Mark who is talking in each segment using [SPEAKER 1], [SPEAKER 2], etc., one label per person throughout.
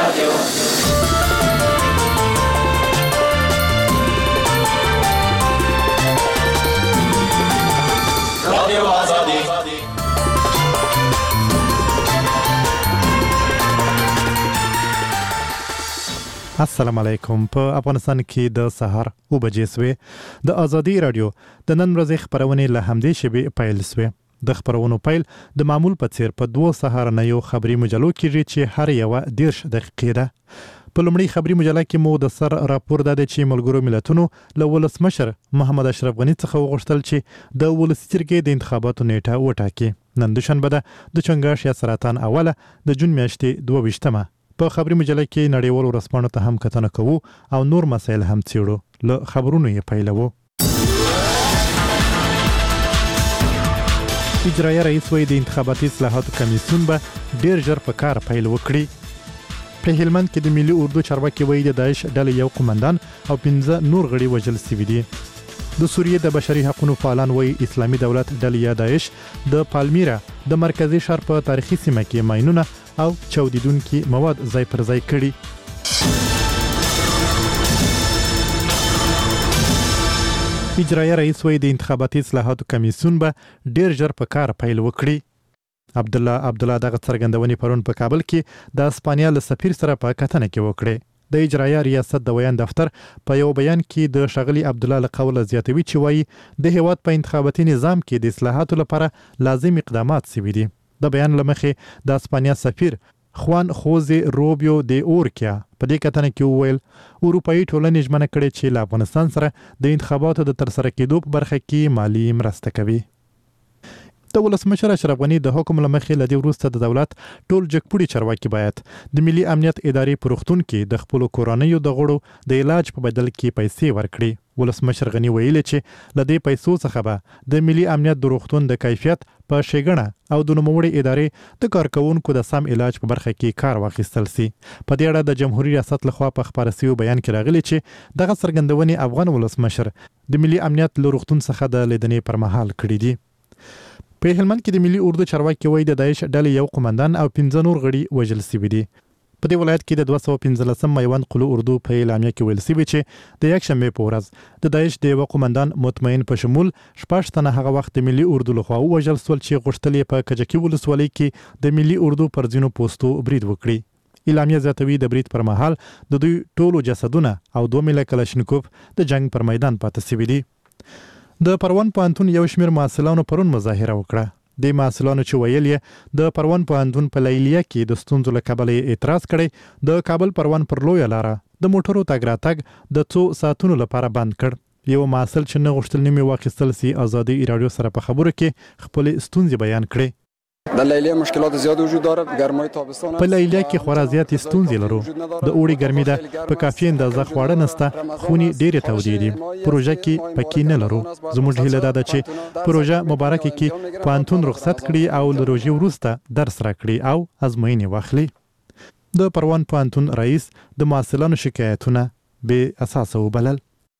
[SPEAKER 1] السلام علیکم. په افغانستان کې د سهار 9 بجې سوې د ازادي رادیو د نن ورځې خبرونه له همدې شبي پیل سوې. د خبرونو پیل د معمول په څیر په 2 سهارنیو خبري مجلو کې چې هر یو 10 دقیقې ده. په لومړی خبري مجله کې مو د سر راپور د چې ملګرو ملتونو له ولسمشر محمد اشرف غنی څخه وغوښتل چې د ولسي جرګې د انتخاباتو نیټه وټاکي. نن دوشنبه ده د چنګاښ یا سرطان اوله د جون میاشتې 22مه. په خبري مجله کې نړیوالو رسمانو ته هم کتنه کوو او نور مسایل هم څیړو. له خبرونو یې پیلوو. اجرایه رئیس وایي د انتخاباتي اصلاحاتو کمیسیون به ډیر ژر په کار پیل وکړي. په هلمند کې د ملي اردو چارواکي وایي د داعش ډلې یو قومندان او 15 نور غړي وژل شوي دي. د سوریې د بشري حقوقو فعالان وایي اسلامي دولت ډلې یا داعش د پالمیرا د مرکزی ښار په تاریخي سیمه کې ماینونه او چاودیدونکي مواد ځای پر ځای کړي. اجرایه رئیس وایي د انتخاباتي اصلاحاتو کمیسیون به ډیر ژر په کار پیل وکړي. عبدالله دغه څرګندونې پرون په کابل کې د اسپانیا له سفیر سره په کتنه کې وکړي. د اجرایه ریاست د ویان دفتر په یو بیان کې د شغلی عبدالله له قوله زیاتوي چې وایي د هیواد په انتخاباتي نظام کې د اصلاحاتو لپاره لازم اقدامات شوي دي. د بیان لمخې د اسپانیا سفیر خوان خوزي روبیو د اورکیا په دې کتنه کې وویل اروپאי ټولنې ژمنه کړې چې له افغانستان سره د انتخاباتو د ترسره کېدو په برخه کې مالی مرسته کوي. د ولسمشر اشرف غنی د حکم لمخې لدی وروسته د دولت ټول جګپوړي چارواکي باید د ملي امنیت ادارې پروختون کې د خپل کورنیو د غړو د علاج په بدل کې پیسې ورکړي. ولسمشر غنی ویلي چې لدی پیسو څخه به د ملي امنیت د روغتون د کیفیت په شګړه او د نوموړي ادارې د کارکونکو د سم علاج په برخه کې کار واخیستل سي. په دې اړه د جمهوریت ریاست لخوا په خبري بیان کې راغلي چې دغه څرګندونې افغان ولسمشر د ملي امنیت له روغتون څخه د لیدنې پر مهال کړې دي. په هلمند کې د ملي اردو چارواکي وایي د داعش ډلې یو قومندان او 15 نور غړي وژل شوي دي. په دې ولایت کې د 215 میوند قلو اردو په اعلامیه کې ویل شوی چې د یکشنبه په ورځ د داعش د یو قومندان مطمئن په شمول 6 تنه هغه وخت د ملي اردو لخوا وژل شول چې غوښتل په کجکي ولسوالۍ کې د ملي اردو پر ځینو پوسټو برید وکړي. اعلامیه زیاتوي د برید پر مهال د دوی ټولو جسدونه او 2 ملي کلاشینکوف د جنگ پر میدان پاتې شوي دي. د پروان پوهنتون یو شمېر محصلانو پرون مظاهره وکړه. د محصلانو چې ویل یې د پروان پوهنتون په لیلیه کې د ستونزو له کبله اعتراض کړي. د کابل پروان پر لویه لاره د موټرو تګ راتګ د 2 ساعتونو لپاره بند کړ. یو محصل چې نه غوښتل نیمه واخیستل سي ازادي رادیو سره په خبرو کې خپل ستونزې بیان کړي.
[SPEAKER 2] د لیلیه مشکلات زیات وجود داره. ګرمای تابستان
[SPEAKER 1] په لیلیه کې خورا زیات ستونزې لرو. د اوړي ګرمي ده په کافي اندازه خواړه نشته. خوني ډېرې تودې دي. پروژه کې پکې نه لرو. زموږ هیله ده چې پروژه مبارکه کې پوهنتون رخصت کړي او د روژې وروسته درس راکړي او ازموینې واخلي. د پروان پوهنتون رئیس د محصلانو شکایتونه بې اساسه وبلل.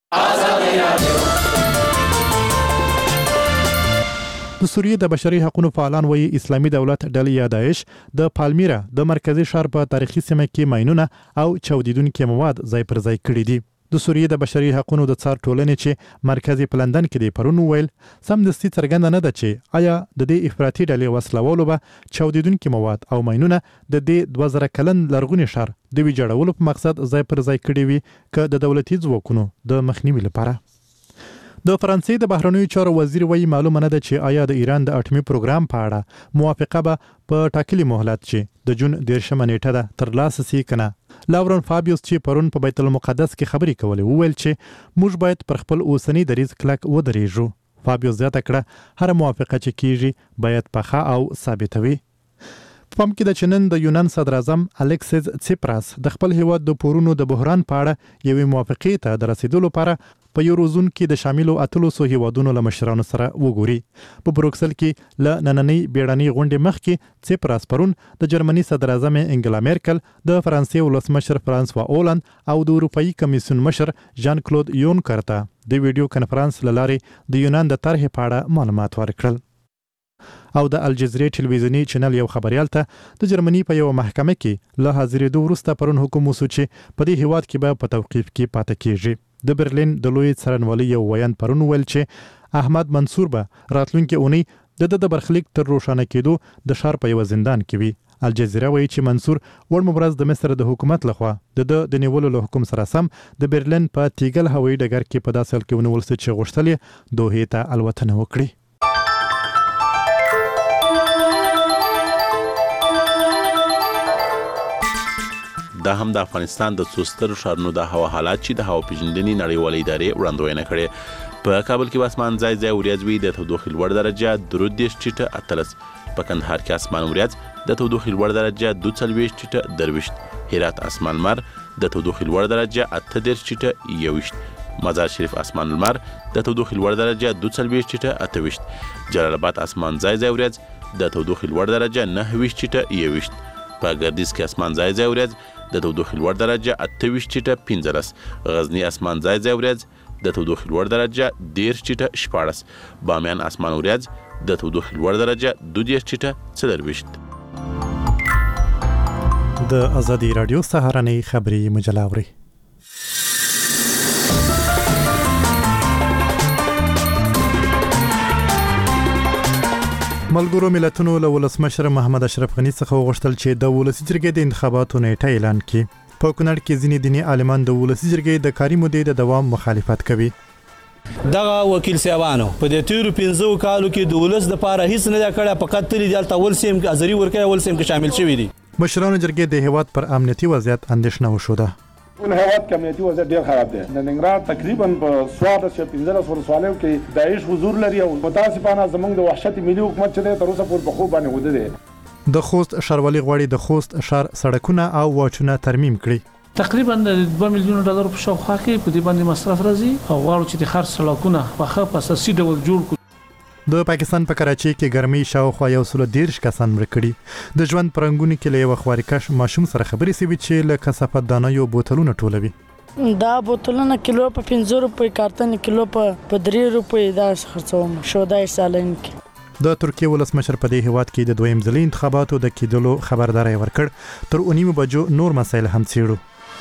[SPEAKER 1] د سوریې د بشري حقوقو فعالان وایي اسلامي دولت ډلې یا داعش د پالمیرا د مرکزی ښار په تاریخي سیمه کې ماینونه او چاودیدونکي مواد ځای پر ځای کړي دي. د سوریې د بشري حقوقو د څار ټولنې چې مرکزی په لندن کې دی پرون ویل سمدستي څرګنده نه ده چې آیا د دې افراطي ډلې وسلوالو به چاودیدونکي مواد او ماینونه د دې 2000 کلن لرغوني ښار د ویجاړولو په مقصد ځای پر ځای کړي وي که د دولتي ځواکونو د مخنیوي لپاره. د فرانسې د بهرنیو چارو وزیر وایي معلومه نه ده چې آیا د ایران د اټومي پروګرام په اړه موافقه به په ټاکلي مهلت چې د جون 13 نیټه ده ترلاسه شي کنه. لاورن فابیوس چې پرون په بیت المقدس کې خبرې کولې وویل چې موږ باید پر خپل اوسنی دریځ کلک ودرېږو. فابیوس زیاته کړه هر موافقه چې کیږي باید پخه او ثابته وي. پام کې د چنن د یونان صدر اعظم الکسیس سیپراس د خپل هیواد د پورونو د بحران په اړه یوې موافقې ته د رسیدلو لپاره په یوروزون کې د شاملو 800 هیوادونو له مشرانو سره وګوري. په بروکسل کې له نننۍ بیړنۍ غونډې مخکې سیپراس پرون د جرمني صدر اعظم انګلا میرکل، د فرانسې ولسمشر فرانسوا اولند او د اروپאי کمیسیون مشر ژان کلود یونکر ته د ویډیو کنفرانس له لارې د یونان د طرحې په اړه معلومات ورکړل. او د الجزیرې ټلویزیونی چینل یو خبريال ته د جرمني په یو محکمه کې له حاضرېدو وروسته پرون حکم وسو چې په دې هیواد کې به په توقیف کې پاتې کیږي. د برلین د لوی څارنوالۍ یو ویان پرون ویل چې احمد منصور به راتلونکي اونۍ د برخلیک تر روښانه کېدو د ښار په یو زندان کې وي. الجزیره وایي چې منصور وړ مبرز د مصر د حکومت لخوا د نیولو له حکم سره سم د برلین په تیګل هوایي ډګر کې په داسې حال کې ونیول شو چې غوښتل یې دوحې ته الوتنه وکړي.
[SPEAKER 3] دا هم د افغانستان د څوستر ښارونو د هوا حالات چې د هوا پیژندنې نړیوالې ادارې وړاندوینه کړې. په کابل کې اسمان ځای ځای وریځ وي، د تودوخې لوړ درجه 13 ټیټه 13. په کندهار کې اسمان وریځ، د تودوخې لوړ درجه 42 ټیټه 23. هرات اسمان لمر، د تودوخې لوړ درجه 18 ټیټه 21. مزار شریف اسمان لمر، د تودوخې لوړ درجه 42 ټیټه 28. جلال آباد اسمان ځای ځای وریځ، د تودوخې لوړ درجه 29 ټیټه 21. په ګردیز کې اسمان ځای ځای وریځ، د تودوخې لوړ درجه 28 ټیټه 15. غزنی اسمان ځای ځای وریځ، د تودوخې لوړ درجه 13 ټیټه 14. بامیان اسمان وریځ، د تودوخې لوړ درجه 12 ټیټه 24.
[SPEAKER 1] د ازادي رادیو سهارنۍ خبری مجله اوري. ملګرو ملتونو له ولسمشر محمد اشرف غنی څخه وغوښتل چې د ولسی جرګې د انتخاباتو نیټه اعلان کړي. په کونړ کې ځینې دیني عالمان د ولسی جرګې د کاري مودې د دوام مخالفت کوي.
[SPEAKER 4] دغه وکیل صاحبانو په دې تیرو 15 کالو کې د ولس د پاره هیڅ نه کړه، فقط تل دلته ولسیم کې ازري ورکه ولسیم کې شامل شوی دي.
[SPEAKER 1] مشرانو جرګې د هیواد پر امنیتي وضعیت اندېښنه وشوده.
[SPEAKER 5] ټول هیواد کې امنیتي وضعیت ډیر خراب دی. د ننګرهار تقریبا په 15 ولسوالیو کې داعش حضور لري او متاسفانه زمونږ د وحشت ملي حکومت چې تر اوسه پورې په خوب باندې وده دي.
[SPEAKER 1] د خوست ښاروالي غواړي د خوست ښار سړکونه او واټونه ترمیم کړي.
[SPEAKER 6] تقریبا د 2 میلیون ډالر په شاوخوا کې په دې باندې مصرف راځي او غواړو چې د خرڅ سړکونه په ښه اساسي ډول جوړ کړو.
[SPEAKER 1] د پاکستان په کراچۍ کې ګرمۍ شاوخوا 113 کسان مړ کړي. د ژوند پرنګونو کې له یو خوارکش ماشوم سره خبرې سوي چې له کثافت دانیو بوتلونه ټولوي.
[SPEAKER 7] دا بوتلونه کیلو په 15 روپۍ، کارتن کیلو په 3 روپۍ دا خرڅوم شودای سالن کې.
[SPEAKER 1] د ترکیه ولسمشر په دې هیواد کې د دویم ځلي انتخاباتو د کېدلو خبرداري ورکړ. تر 9 بجو نور مسایل هم څېړو.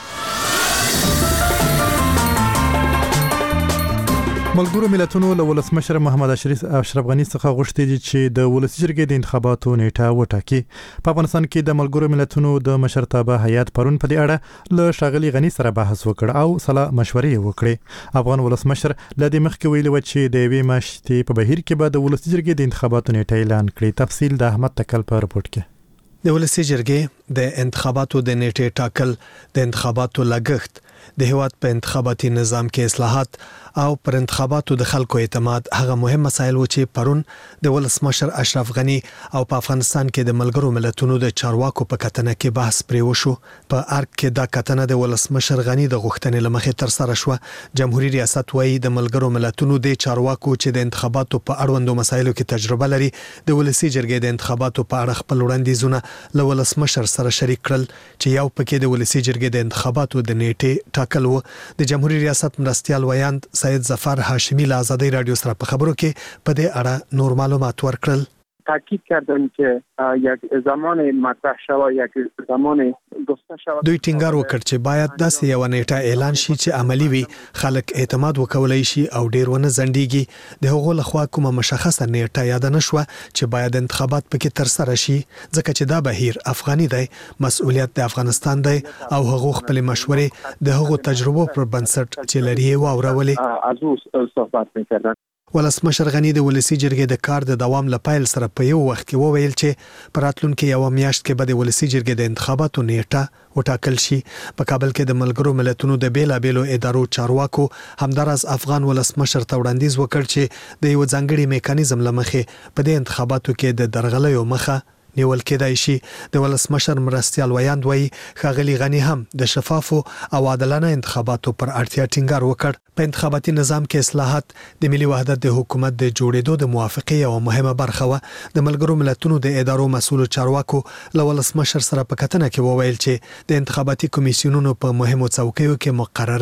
[SPEAKER 1] ملګرو ملتونو له ولسمشر محمد اشرف غنی څخه غوښتي دي چې د ولسی جرګې د انتخاباتو نیټه وټاکي. په افغانستان کې د ملګرو ملتونو د مشرتابه هیئت پرون په دې اړه له شاغلي غنی سره بحث وکړ او صلاح مشورې وکړې. افغان ولسمشر له دې مخکې ویلي و چې د یوې میاشتې په بهیر کې به د ولسی جرګې د انتخاباتو نیټه اعلان کړي. تفصیل د احمد تکل په رپورت کې.
[SPEAKER 8] د ولسی جرګې د انتخاباتو د نیټې ټاکل، د انتخاباتو لګښت، د هیواد په انتخاباتي نظام کې اصلاحات او پر انتخاباتو د خلکو اعتماد هغه مهم مسایل و چې پرون د ولسمشر اشرف غنی او په افغانستان کې د ملګرو ملتونو د چارواکو په کتنه کې بحث پرې وشو. په ارګ کې دا کتنه د ولسمشر غنی د غوښتنې لمخې تر سره شو. جمهوریت ریاست وایي د ملګرو ملتونو د چارواکو چې د انتخاباتو په اړوندو مسایلو کې تجربه لري د ولسی جرګې د انتخاباتو په اړه خپل وړاندیزونه له ولسمشر سره شریک کړل چې یو پکې د ولسی جرګې د انتخاباتو د نیټې ټاکل و. د جمهوریت ریاست مرستیال ویاند سید ظفر هاشمی له آزادی رادیو سره په خبرو کې په دې اړه نور معلومات ورکړل.
[SPEAKER 9] تاکید کردن که یک زمان مطرح شود، یک زمان گفته شود.
[SPEAKER 8] دوی ټینګار وکړ چې باید داسې یو نیټه اعلان شي چې عملی وي، خلک اعتماد وکولای شي او ډیر ونه ځنډيږي. د هغو لخوا کومه مشخصه نیټه یاد نه شو چې باید انتخابات پکې تر سره شي، ځکه چې دا بهیر افغاني دی، مسؤلیت د افغانستان دی او هغو خپل مشورې د هغو تجربو پر بنسټ چې لري واورولې.
[SPEAKER 9] از صحبت می‌کردن.
[SPEAKER 8] ولسمشر غنی د ولسی جرګې د کار د دوام لپاره سره په یو وخت کې وویل چې په راتلونکي یو میاشت کې به د ولسی جرګې د انتخاباتو نیټه وټاکل شي. په کابل کې د ملګرو ملتونو د بیلابېلو ادارو چارواکو همدارس افغان ولسمشر ته وړاندیز وکړ چې د یو ځانګړي میکانیزم لمخې په دې انتخاباتو کې د درغلیو مخه نیول کېدای شي. د ولسمشر مرستیال ویاند وایي ښاغلي غنی هم د شفافو او عادلانه انتخاباتو پر اړتیا ټینګار وکړ. په انتخاباتي نظام کې اصلاحات د ملي وحدت د حکومت د جوړېدو د موافقې یو مهمه برخه و. د ملګرو ملتونو د ادارو مسؤل چارواکو له ولسمشر سره په کتنه کې وویل چې د انتخاباتي کمیسیونونو په مهمو څوکیو کې مقرري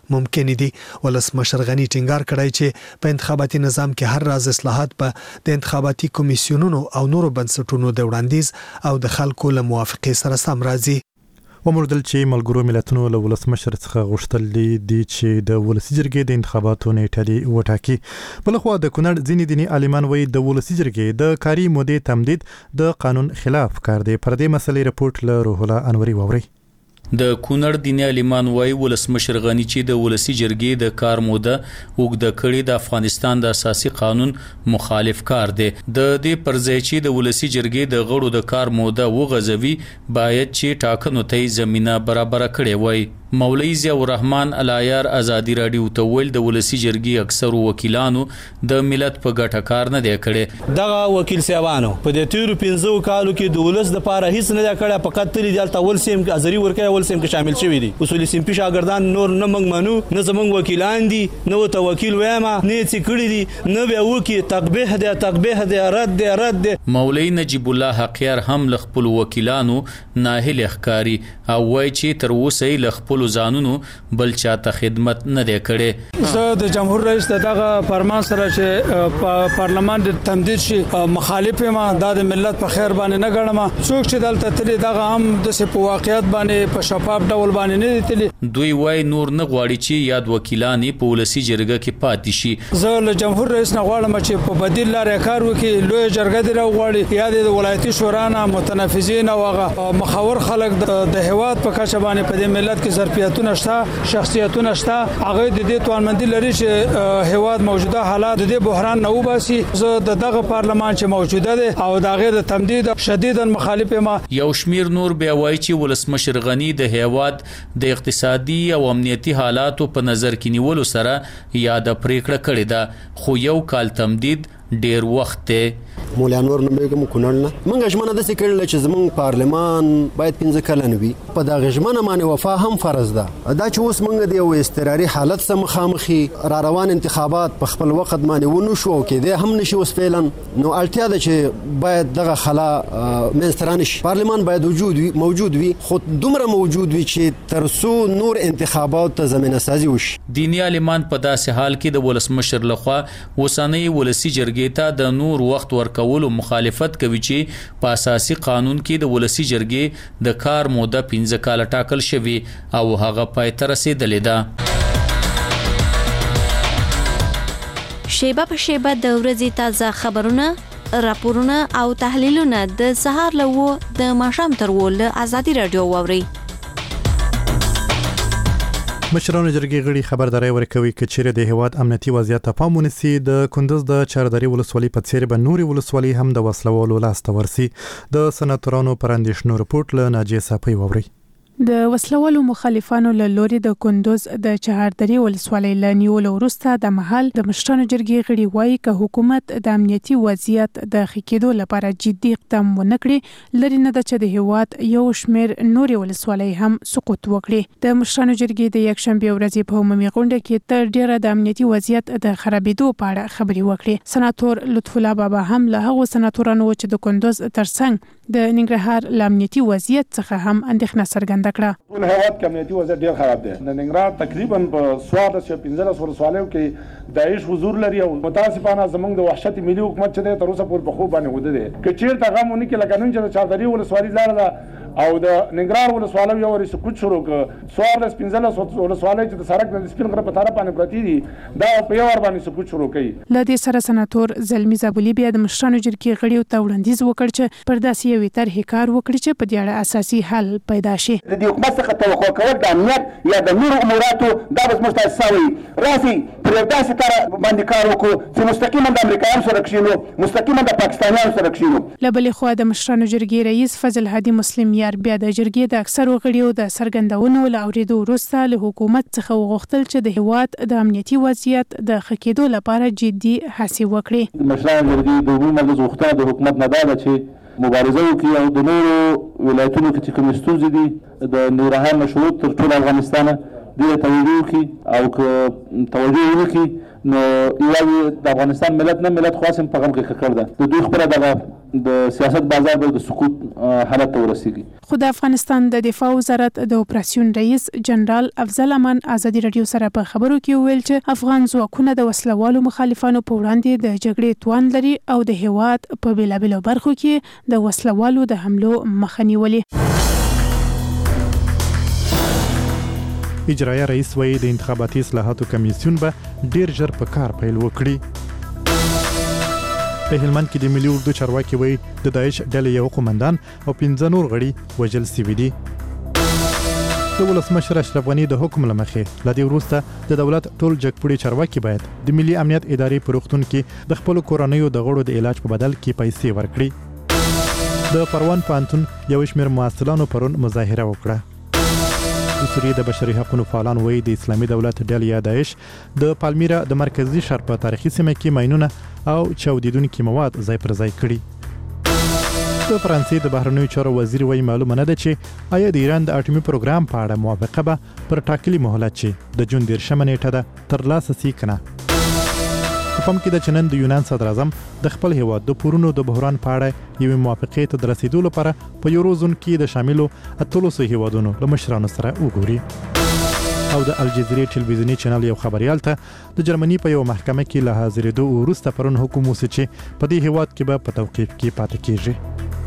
[SPEAKER 8] ممکن دي. ولسمشر غني ټینګار کړی چې په انتخاباتي نظام کې هر راز اصلاحات په د انتخاباتي کمیسیونونو او نورو بنسټونو د وړاندیز او د خلکو له موافقې سره سم راځي.
[SPEAKER 1] ومردل چې ملګرو ملتونو له ولسمشر څخه غوښتل دي چې د ولسي جرګې د انتخاباتو نیټه وټاکي. بلخوا د کونړ ځینې دیني عالمان وایي د ولسي جرګې د کاري مودې تمدید د قانون خلاف کار دی. پر دې مسلې رپورټ له روح الله انوري واوري.
[SPEAKER 10] د کونړ دیني عالمان وایي ولسمشر غني چې د ولسي جرګې د کار موده اوږده کړې د افغانستان د اساسي قانون مخالف کار دی. د دې پر ځای چې د ولسي جرګې د غړو د کار موده وغځوي باید چې ټاکنو ته زمينه برابر کړي وای. مولوی ضیاء الرحمن العیار ازادي رادیو ته ویل د ولسي جرګې اکثر وکیلانو د ملت په ګټه کار نه دی کړی.
[SPEAKER 4] دغه وکیل صاحبانو په دې تیرو 15 کالو کې د ولس د پاره هیڅ نه کړی، فقط تل دلته ول سیم ازري ورکه ول سیم کې شامل شوی دي. اصولي سیم په شاګردان نور نه منګ منو، نه زمنګ وکیلان دي، نه ته وکیل وایم نه چې کړی دي، نه به وکی تقبیح دی رد دی.
[SPEAKER 10] مولوی نجیب الله حقیار هم ل خپل وکیلانو ناهل ښکاری او وایي چې تر اوسه ل خپل ځانونو بل چاته خدمت نه دی کړي.
[SPEAKER 11] زه د جمهور رئیس دغه فرمان سره چې پارلمان د تمدید شي مخالف ما د ملت په خیر باندې نه ګڼم. څوک چې دلته تللی دغه هم د په واقعیت باندې په شفاف ډول باندې نه تللی.
[SPEAKER 10] دوی وای نور نه غواړي چې یاد وکیلان په ولسي جرګه کې پاتې شي.
[SPEAKER 11] زه له جمهور رئیس نه غواړم چې په بدیل لارې کار وکړي. لوی جرګه دی غواړي یا د ولایتي شورا نه متنفذین او هغه مخاور خلک د هواد په کچه باندې په دې ملت کې ظرفیتونه شته، شخصیتونه شته، هغه د دې توانمندي لري چې هواد موجوده حالات د بحران نه وباسي. زه دغه پارلمان چې موجوده دی او دغه د تمدید شدیداً مخالف ما.
[SPEAKER 10] یو شمیر نور بیا وایي چې ولسمشر غني د هواد د اقتصادي او امنیتي حالاتو په نظر کې نیولو سره یاد پریکړه کړې ده، خو یو کال تمدید ډیر وخت ته.
[SPEAKER 12] مولا نور نمګم کونړ نه منګه ژمنه د سکرل چې زمون پارلمان باید 15 کلن وي. په دا ژمنه باندې وفا هم فرض ده. دا چې اوس منګه دی یو استراري حالت سره مخامخي را روان انتخابات په خپل وخت باندې ونه شو کې دی هم نشي اوس فعلا نو اړتیا ده چې باید دغه خلا منسترانش پارلمان باید موجود وي خو دومره موجود وي چې ترسو نور انتخابات ته زمينه سازي وشي.
[SPEAKER 10] دیني عالمان په داسې حال کې د ولسمشر لخوا وسنۍ ولسي جرګې ته د نور وخت ورکولو مخالفت کوي چې په اساسي قانون کې د ولسي جرګې د کار موده 15 کال ټاکل شوی او هغه پای ته رسیدلې ده.
[SPEAKER 13] شیبه په شیبه د ورځې تازه خبرونه، راپورونه او تحلیلونه د سهار له د ماښام تر ول ازادي رادیو واوري.
[SPEAKER 1] مشرانو جرګې غړي خبرداري ورکوي چې چیرې د هواد امنیتي وضعیت ته پام ونیسي د کندز د چاردري ولسوالۍ په څیر به نوري ولسوالۍ هم د وسلوالو لاس ته ورسي. د سناتورانو پر اندېښنو رپورټ له ناجیه صافي واوري.
[SPEAKER 14] د وسلوالو مخالفانو له لوري د کندوز د چهاردري ولسوالۍ له نیولو وروسته د محل د مشرانو جرګې غړي وایي چې حکومت د امنیتي وضعیت د ښه کېدو لپاره جدي اقدام ونه کړي لري نه د چې د هیواد یو شمیر نوري ولسوالۍ هم سقوط وکړي. د مشرانو جرګې د یکشنبه ورځې په عمومي غونډه کې تر ډیره د امنیتي وضعیت د خرابېدو په اړه خبرې وکړې. سناتور لطف الله بابا هم له هغو سناتورانو چې د کندوز ترڅنګ د ننګرهار له امنیتي وضعیت څخه هم اندېښنه څرګنده کړه.
[SPEAKER 5] ټول هیواد کې امنیتي وضعیت ډیر خراب دی. د ننګرهار تقریبا په 15 ولسوالیو کې داعش حضور لري او متاسفانه زمونږ د وحشت ملي حکومت چې تر اوسه پورې په خوب باندې وده دي. که چیرته غمونه کې لکه نن چې چاردري ولسوالۍ لاره ده او د ننګرهار ولسوالۍ یو ورې سقوط شروع ک 15 ولسوالۍ چې د سړک د سپین غره په طرف باندې پرتی دي دا په یو ور باندې سقوط شروع کړي.
[SPEAKER 14] ل دې سره سناتور زلمی زابلی بیا د مشرانو جرګې غړي ته وړاندیز وکړ چې پر داسې یو طرحې کار وکړي چې په دې اړه اساسي حل پیدا شي.
[SPEAKER 15] د دې حکومت څخه توقع کول د امنیت یا د نورو اموراتو دا به زموږ تاسو سوي راسي پر داسې کار باندې کار وکړو چې مستقیما د امریکایانو سره کښینو، مستقیما د پاکستانیانو سره کښینو.
[SPEAKER 14] له بلې خوا د مشرانو جرګې رئیس فضل هادي مسلم یار بیا د جرګې د اکثرو غړیو د څرګندونو له اورېدو وروسته له حکومت څخه وغوښتل چې د هیواد د امنیتي وضعیت د ښه کېدو لپاره جدي هڅې وکړي.
[SPEAKER 5] مشرانو جرګې د عمومي مجلس غوښتنه د حکومت نه ده چې مبارزه وکړي او د نورو ولایتونو کې چې کوم ستونزې دي د نورهان مشروط تر ټول افغانستان
[SPEAKER 16] دې توجه کی او که توجه وکړي نو یوازې د افغانستان ملت نه ملت خاصم په غم کې ککړ ده د دوی خبره د سیاست بازار به د سقوط حالت ته ورسیږي.
[SPEAKER 14] خو د افغانستان د دفاع وزارت د اپراسیون رئیس جنرال افضل امان ازادي رادیو سره په خبرو کې ویل چې افغان ځواکونه د وسلوالو مخالفانو په وړاندې د جګړې توان لري او د هیواد په بیلابیلو برخو کې د وسلوالو د حملو مخه نیولې.
[SPEAKER 1] اجرایه رئیس وایي د انتخاباتي اصلاحاتو کمیسیون به ډیر ژر په کار پیل وکړي. په هلمند کې د ملي اردو چارواکي وایي د داعش ډلې یو قومندان او 15 نور غړي وژل شوي دي. د ولسمشر اشرف غني د حکم له مخې له دې وروسته د دولت ټول جګپوړي چارواکي باید د ملي امنیت ادارې په روغتون کې د خپل کورنیو د غړو د علاج په بدل کې پیسې ورکړي. د پروان پوهنتون یو شمېر محصلانو پرون مظاهره وکړه. د سوریې د بشري حقوقو فعالان وایي د اسلامي دولت ډلې یا داعش د پالمیرا د مرکزی ښار په تاریخي سیمه کې ماینونه او چاودیدونکي مواد ځای پر ځای کړي. د فرانسې د بهرنیو چارو وزیر وایي معلومه نه ده چې آیا د ایران د اټومي پروګرام په اړه موافقه به پر ټاکلي مهلت چې د جون 13 نیټه ده ترلاسه شي کنه. په پام کې د چنن د یونان صدر اعظم د خپل هیواد د پورونو د بحران په اړه یوې موافقې ته د رسیدو لپاره په یوروزون کې د شاملو 13 هیوادونو له مشرانو سره وګوري. او د الجزیرې ټلویزیونی چینل یو خبريال ته د جرمني په یو محکمه کې له حاضرېدو وروسته پرون حکم وسو چې په دې هیواد کې به په توقیف کې پاتې کیږي.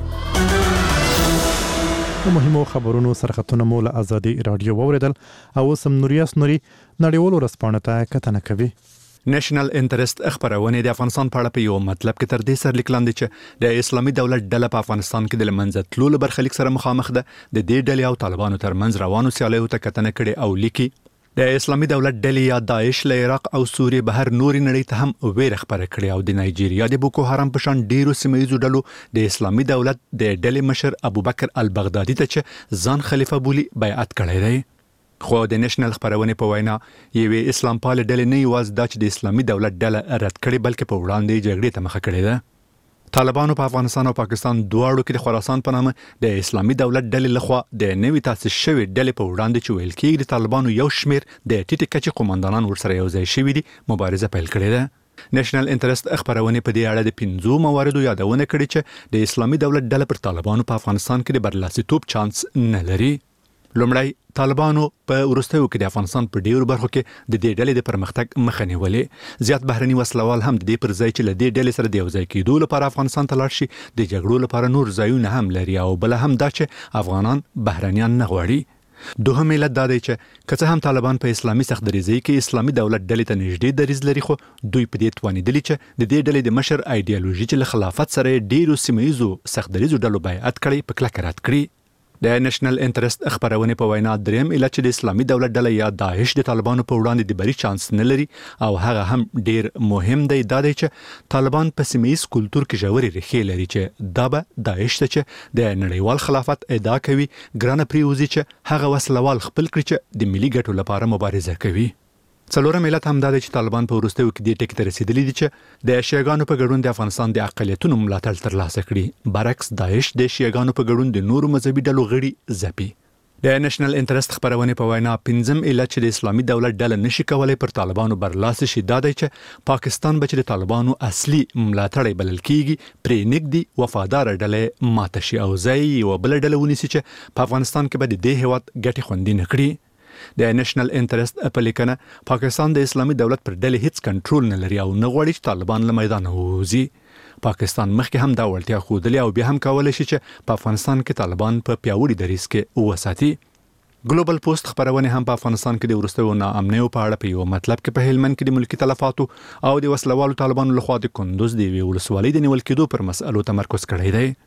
[SPEAKER 1] د مهمو خبرونو سرخطونه مو له ازادي رادیو اوریدل او سم نوریاس نوري نړیوالو رسپانه ته کتنه کوي.
[SPEAKER 17] نېشنل انټرست خبرونه د افغانستان په اړه په یو مطلب کې تر دې سره لیکلاندې چې د اسلامي دولت ډله په افغانستان کې د لمنځه تللو برخلیک سره مخامخ ده. د دې ډلې او طالبانو ترمنځ روانو سیالیو ته کتنه کړي او لیکي د اسلامي دولت ډلې یا داعش له عراق او سوریې بهر نوري نړۍ ته هم ویره خبره کړي او د نایجیریا د بوکو حرام په شان ډیرو سیمایي ډلو د اسلامي دولت د ډلې مشر ابوبکر البغدادي ته چې ځان خلیفہ بولی بیعت کړی دی. خو د نېشنل خبرونه په وینا یوې اسلام پال ډلې نه یواز د اسلامي دولت ډله رد کړي بلکې په وړاندې جګړې ته مخه کړې ده. طالبانو په افغانستان او پاکستان دواړو کې د خراسان په نامه د اسلامي دولت ډلې لخوا د نوي تاسیس شوی ډلې په وړاندې چې ویل کېږي د طالبانو یو شمیر د ټیټ کچې قومندانان ورسره یو ځای شوي دي مبارزه پیل کړې ده. نېشنل انټرست خبرونه په دې اړه د 15 مواردو یادونه کړې چې د اسلامي دولت ډله پر طالبانو په افغانستان کې د برلاسیتوب چانس نه لري. لومړی طالبانو په ورستیو کې د افغانستان په ډیرو برخو کې د دې ډلې د پرمختګ مخه نیولې. زیات بهرني وسلوال هم د دې پر ځای چې له دې ډلې سره د یو ځای کېدو لپاره افغانستان ته لاړ شي د جګړو لپاره نور ځایونه هم لري او بل هم دا چې افغانان بهرنیان نه غواړي. دوهم علت دا دی چې که هم طالبان په اسلامي سختدریزۍ کې اسلامي دولت ډلې ته نږدې دریځ لري خو دوی په دې توانیدلی چې د دې ډلې د مشر ایډیالوژي چې له خلافت سره ډیرو سیمایي سختدریزو ډلو بیعت کړي په کلکه رد کړي. د نېشنل انټرست خبرونه په وینا دریم علت چې د اسلامي دولت ډله یا داعش د طالبانو په وړاندې د بری چانس نه لري او هغه هم ډیر مهم دی دا دی چې طالبان په سیمایي کلچر کې ژورې ریښې لري چې دا به داعش ته چې د نړیوال خلافت ادعا کوي ګرانه پریوزي چې هغه وسلوال خپل کړي چې د ملي ګټو لپاره مبارزه کوي. څلورم علت هم دا دی چې طالبان په وروستیو کې د ټکی ته رسیدلي دي چې د شیعاګانو په ګډون د افغانستان د اقلیتونو ملاتړ ترلاسه کړي برعکس داعش د شیعاګانو په ګډون د نورو مذهبي ډلو غړي ځپي. د نېشنل انټرست خبرونه په وینا پنځم علت چې د اسلامي دولت ډله نشي کولای پر طالبانو برلاسه شي دا دی چې پاکستان به د طالبانو اصلي ملاتړی بلل کیږي پرې نګدي وفادار ډله ماته شي او ځای یو بل ډله ونیسي چې په افغانستان کې به د دې هیواد ګټې خوندي نه کړي. د نېشنل انټرست په لیکنه پاکستان د اسلامي دولت پر ډلې هیڅ کنټرول نه لري او نه غواړي چې طالبان له میدان ووځي. پاکستان مخکې هم دا وړتیا ښودلې او بیا هم کولای شي چې په افغانستان کې طالبان په پیاوړي دریځ کې وساتي. ګلوبل پوسټ خبرونه هم په افغانستان کې د ورستیو ناامنیو په اړه په یو مطلب کې په هلمند کې د ملکی تلفاتو او د وسلوالو طالبانو لخوا د کندوز د ولسوالۍ د نیول کېدو پر مسألو تمرکز کړی دی.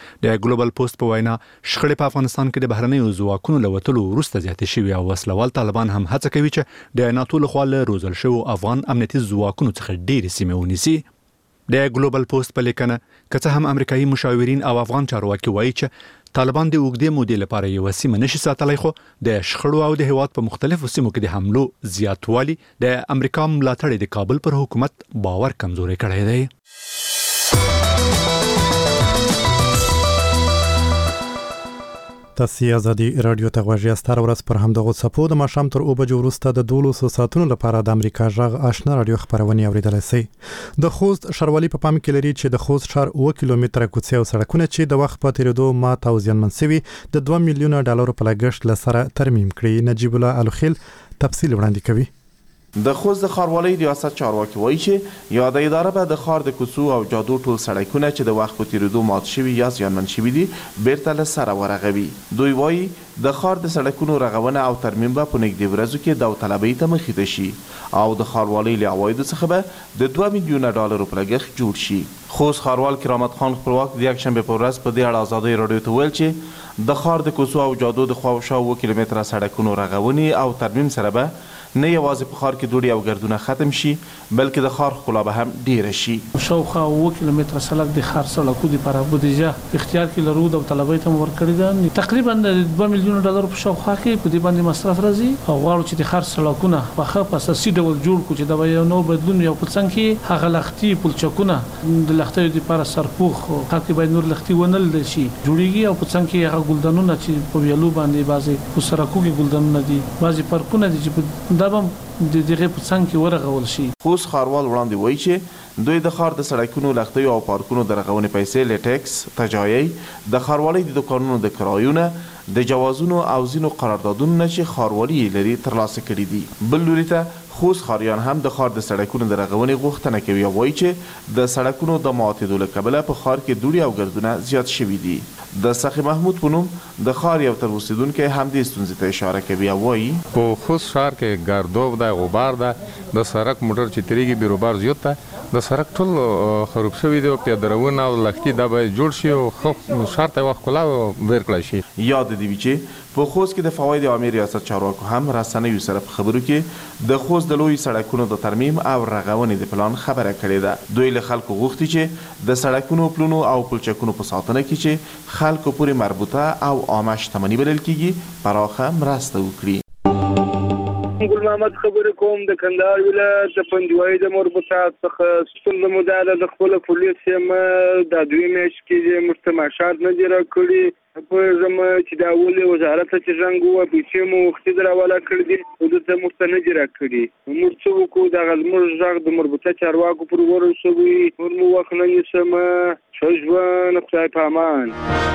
[SPEAKER 17] د ګلوبل پوسټ په وینا شخړې په افغانستان کې د بهرنیو ځواکونو له وتلو وروسته زیاتې شوې او وسلوال طالبان هم هڅه کوي چې د ناتو لخوا له روزل شوو افغان امنیتي ځواکونو څخه ډېرې سیمې ونیسي. د ګلوبل پوسټ په لیکنه که څه هم امریکایي مشاورین او افغان چارواکي وایي چې طالبان د اوږدې مودې لپاره یو سیمه نشي ساتلای خو د شخړو او د هیواد په مختلفو سیمو کې د حملو زیاتوالی د امریکا ملاتړ د کابل پر حکومت باور کمزوري کړی دی.
[SPEAKER 1] تاسو ازادي رادیو ته غوږی ستاره ورځ پر همدغه صفو د ماشام تر 2 بجو وروسته د 12 ساعتونو لپاره د امریکا ژغ آشنا رادیو خبرونه اوریدلای شئ. د خوست شروالي په پام کې لري چې د خوست ښار 1 کیلومتره کوڅې او سړکونه چې د وخت په تیریدو مات او زیانمن شوي د 2 میلیونه ډالر په لګښت لسره ترمیم کړي. نجیب الله الخیل تفصیل وړاندې کوي.
[SPEAKER 18] د خوست د ښاروالۍ ریاست چارواکي وایي چې یاده اداره به د ښار د کوڅو او جادو ټول سړکونه چې د وخت په تیریدو مات شوي یا زیانمن شوي دي بیرته له سره ورغوي. دوی وایي د ښار د سړکونو رغونه او ترمیم به په نږدې ورځو کې داوطلبۍ ته مخې ته شي او د ښاروالۍ له عوایدو څخه به د 2 میلیونه ډالرو په لګښت جوړ شي. خوست ښاروال کرامت خان خپلواک د یکشنبې په ورځ په دې اړه ازادۍ راډیو ته ویل چې د ښار د کوڅو او جادو د خواوشا 2 کیلومتره سړکونو رغونې او ترمیم سره به نه یوازې په ښار کې دوړې او ګردونه ختم شي بلکې د ښار ښکلا به هم ډیره شي.
[SPEAKER 6] شاوخوا 2 کیلومتره سړک د ښار سړکو لپاره بودیجه اختیار کې لرو د طلبۍ ته ورکړی ده. تقریبا 2 میلیونه ډالر په شاوخوا کې په دې باندې مصرف راځي او غواړو چې د ښار سړکونه په ښه اساسي ډول جوړ کړو چې دا یو نو بدلون یو په څنګه کې هغه لختي پلچکونه د لختي لپاره سرپوخ خلک باید نور لختي ونل شي جوړیږي او په څنګه کې هغه ګلدانونه چې په ویلو باندې بازي په سرکو کې ګلدانونه دي بازي پارکونه دي چې دا به د دغه په څنګه کې ورغول شي.
[SPEAKER 18] خوست ښاروال وړاندې وایي چې دوی د ښار د سړکونو لختیو او پارکونو د رغونې پیسې له ټیکس تجایي د ښاروالۍ د دوکانونو د کرایونه د جوازونو او ځینو قراردادونو نه چې ښاروالي لري ترلاسه کړي دي. بل لوري ته خوست ښاریان هم د ښار د سړکونو د رغونې غوښتنه کوي او وایي چې د سړکونو د ماتېدو له کبله په ښار کې دوړې او ګردونه زیات شوي دي. د سخی محمود په نوم د ښار یو تر اوسیدونکی هم دې ستونزې ته اشاره کوي او وایي
[SPEAKER 19] په خوست ښار کې ګردوب ده غبار ده د سړک موټر چې تیریږي بیروبار زیات ده د سړک ټول خراب شوی دی او پیادهروونه او لختي دا به جوړ شي او ښار ته ښکلا ورکړی شي.
[SPEAKER 18] یاد دی چې په خوست کې د فواید عامه ریاست چارواکو هم رسنیو سره په خبرو کې د خوست د لوی سړکونو د ترمیم او رغونې د پلان خبره کړې ده. دوی له خلکو غوښتي چې د سړکونو پلونو او پلچکونو په ساتنه کې چې خلکو پورې مربوطه او عامه شتمني بلل کېږي پراخه مرسته وکړي.
[SPEAKER 20] ګل محمد خبرې کوم د کندهار ولایت د پنجوایي د مربوطات څخه ستونزه مداله د خپل پولیس یم د دوی میاشت کې مستماشات نه دي راکړي په زمه چې دا ولې وزارت چې څنګه و پیسې مو وختي دراواله کړی دي او د مستند دي راکړي موږ څه وکړو د غزمر ژغ د مربوطه چارواکو پر ورسوي نور مو وخت نه نسم شوجوان خدای پامان.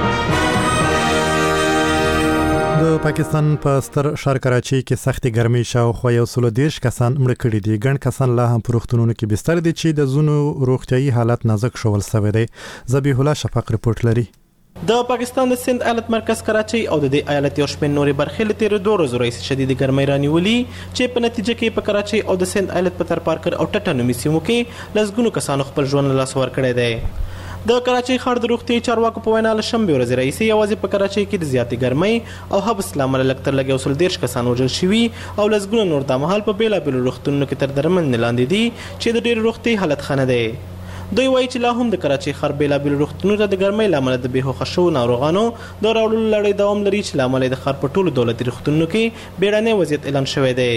[SPEAKER 1] د پاکستان په ستر ښار کراچۍ کې سختي ګرمۍ شاوخوا 130 کسان مړه کړي دي. ګڼ کسان لا هم په روغتونونو کې بستر دي چې د زونو روغتیايي حالت نازک شول شوی دی. ذبیح الله شفاق رپورټ لري.
[SPEAKER 21] د پاکستان د سند ایالت مرکز کراچۍ او د دې ایالت یو شمېر نورې برخې له تیرو 2 ورځو راهیسې شدید ګرمۍ رانیولې چې په نتیجه کې په کراچۍ او د سند ایالت په تر پارکر او ټټه نومي سیمو کې لسګونو کسانو خپل ژوند له لاسه ورکړی دی. د کراچۍ ښار د روغتیايي چارواکو په وینا له شنبې ورځې راهیسې یوازې په کراچۍ کې د زیاتې ګرمۍ او حبس له امله لږ تر لږه 130 کسان وژل شوي او لسګونه نور دا مهال په بېلابېلو روغتونونو کې تر درملنې لاندې دي چې د ډېرو روغتیايي حالت ښه نه دی. دوی وایي چې لا هم د کراچۍ ښار بېلابېلو روغتونونو ته د ګرمۍ له امله د بېهوښه شوو ناروغانو د راوړلو لړۍ دوام لري چې له امله یې د ښار په ټولو دولتي روغتونونو کې بیړنی وضعیت اعلان شوی دی.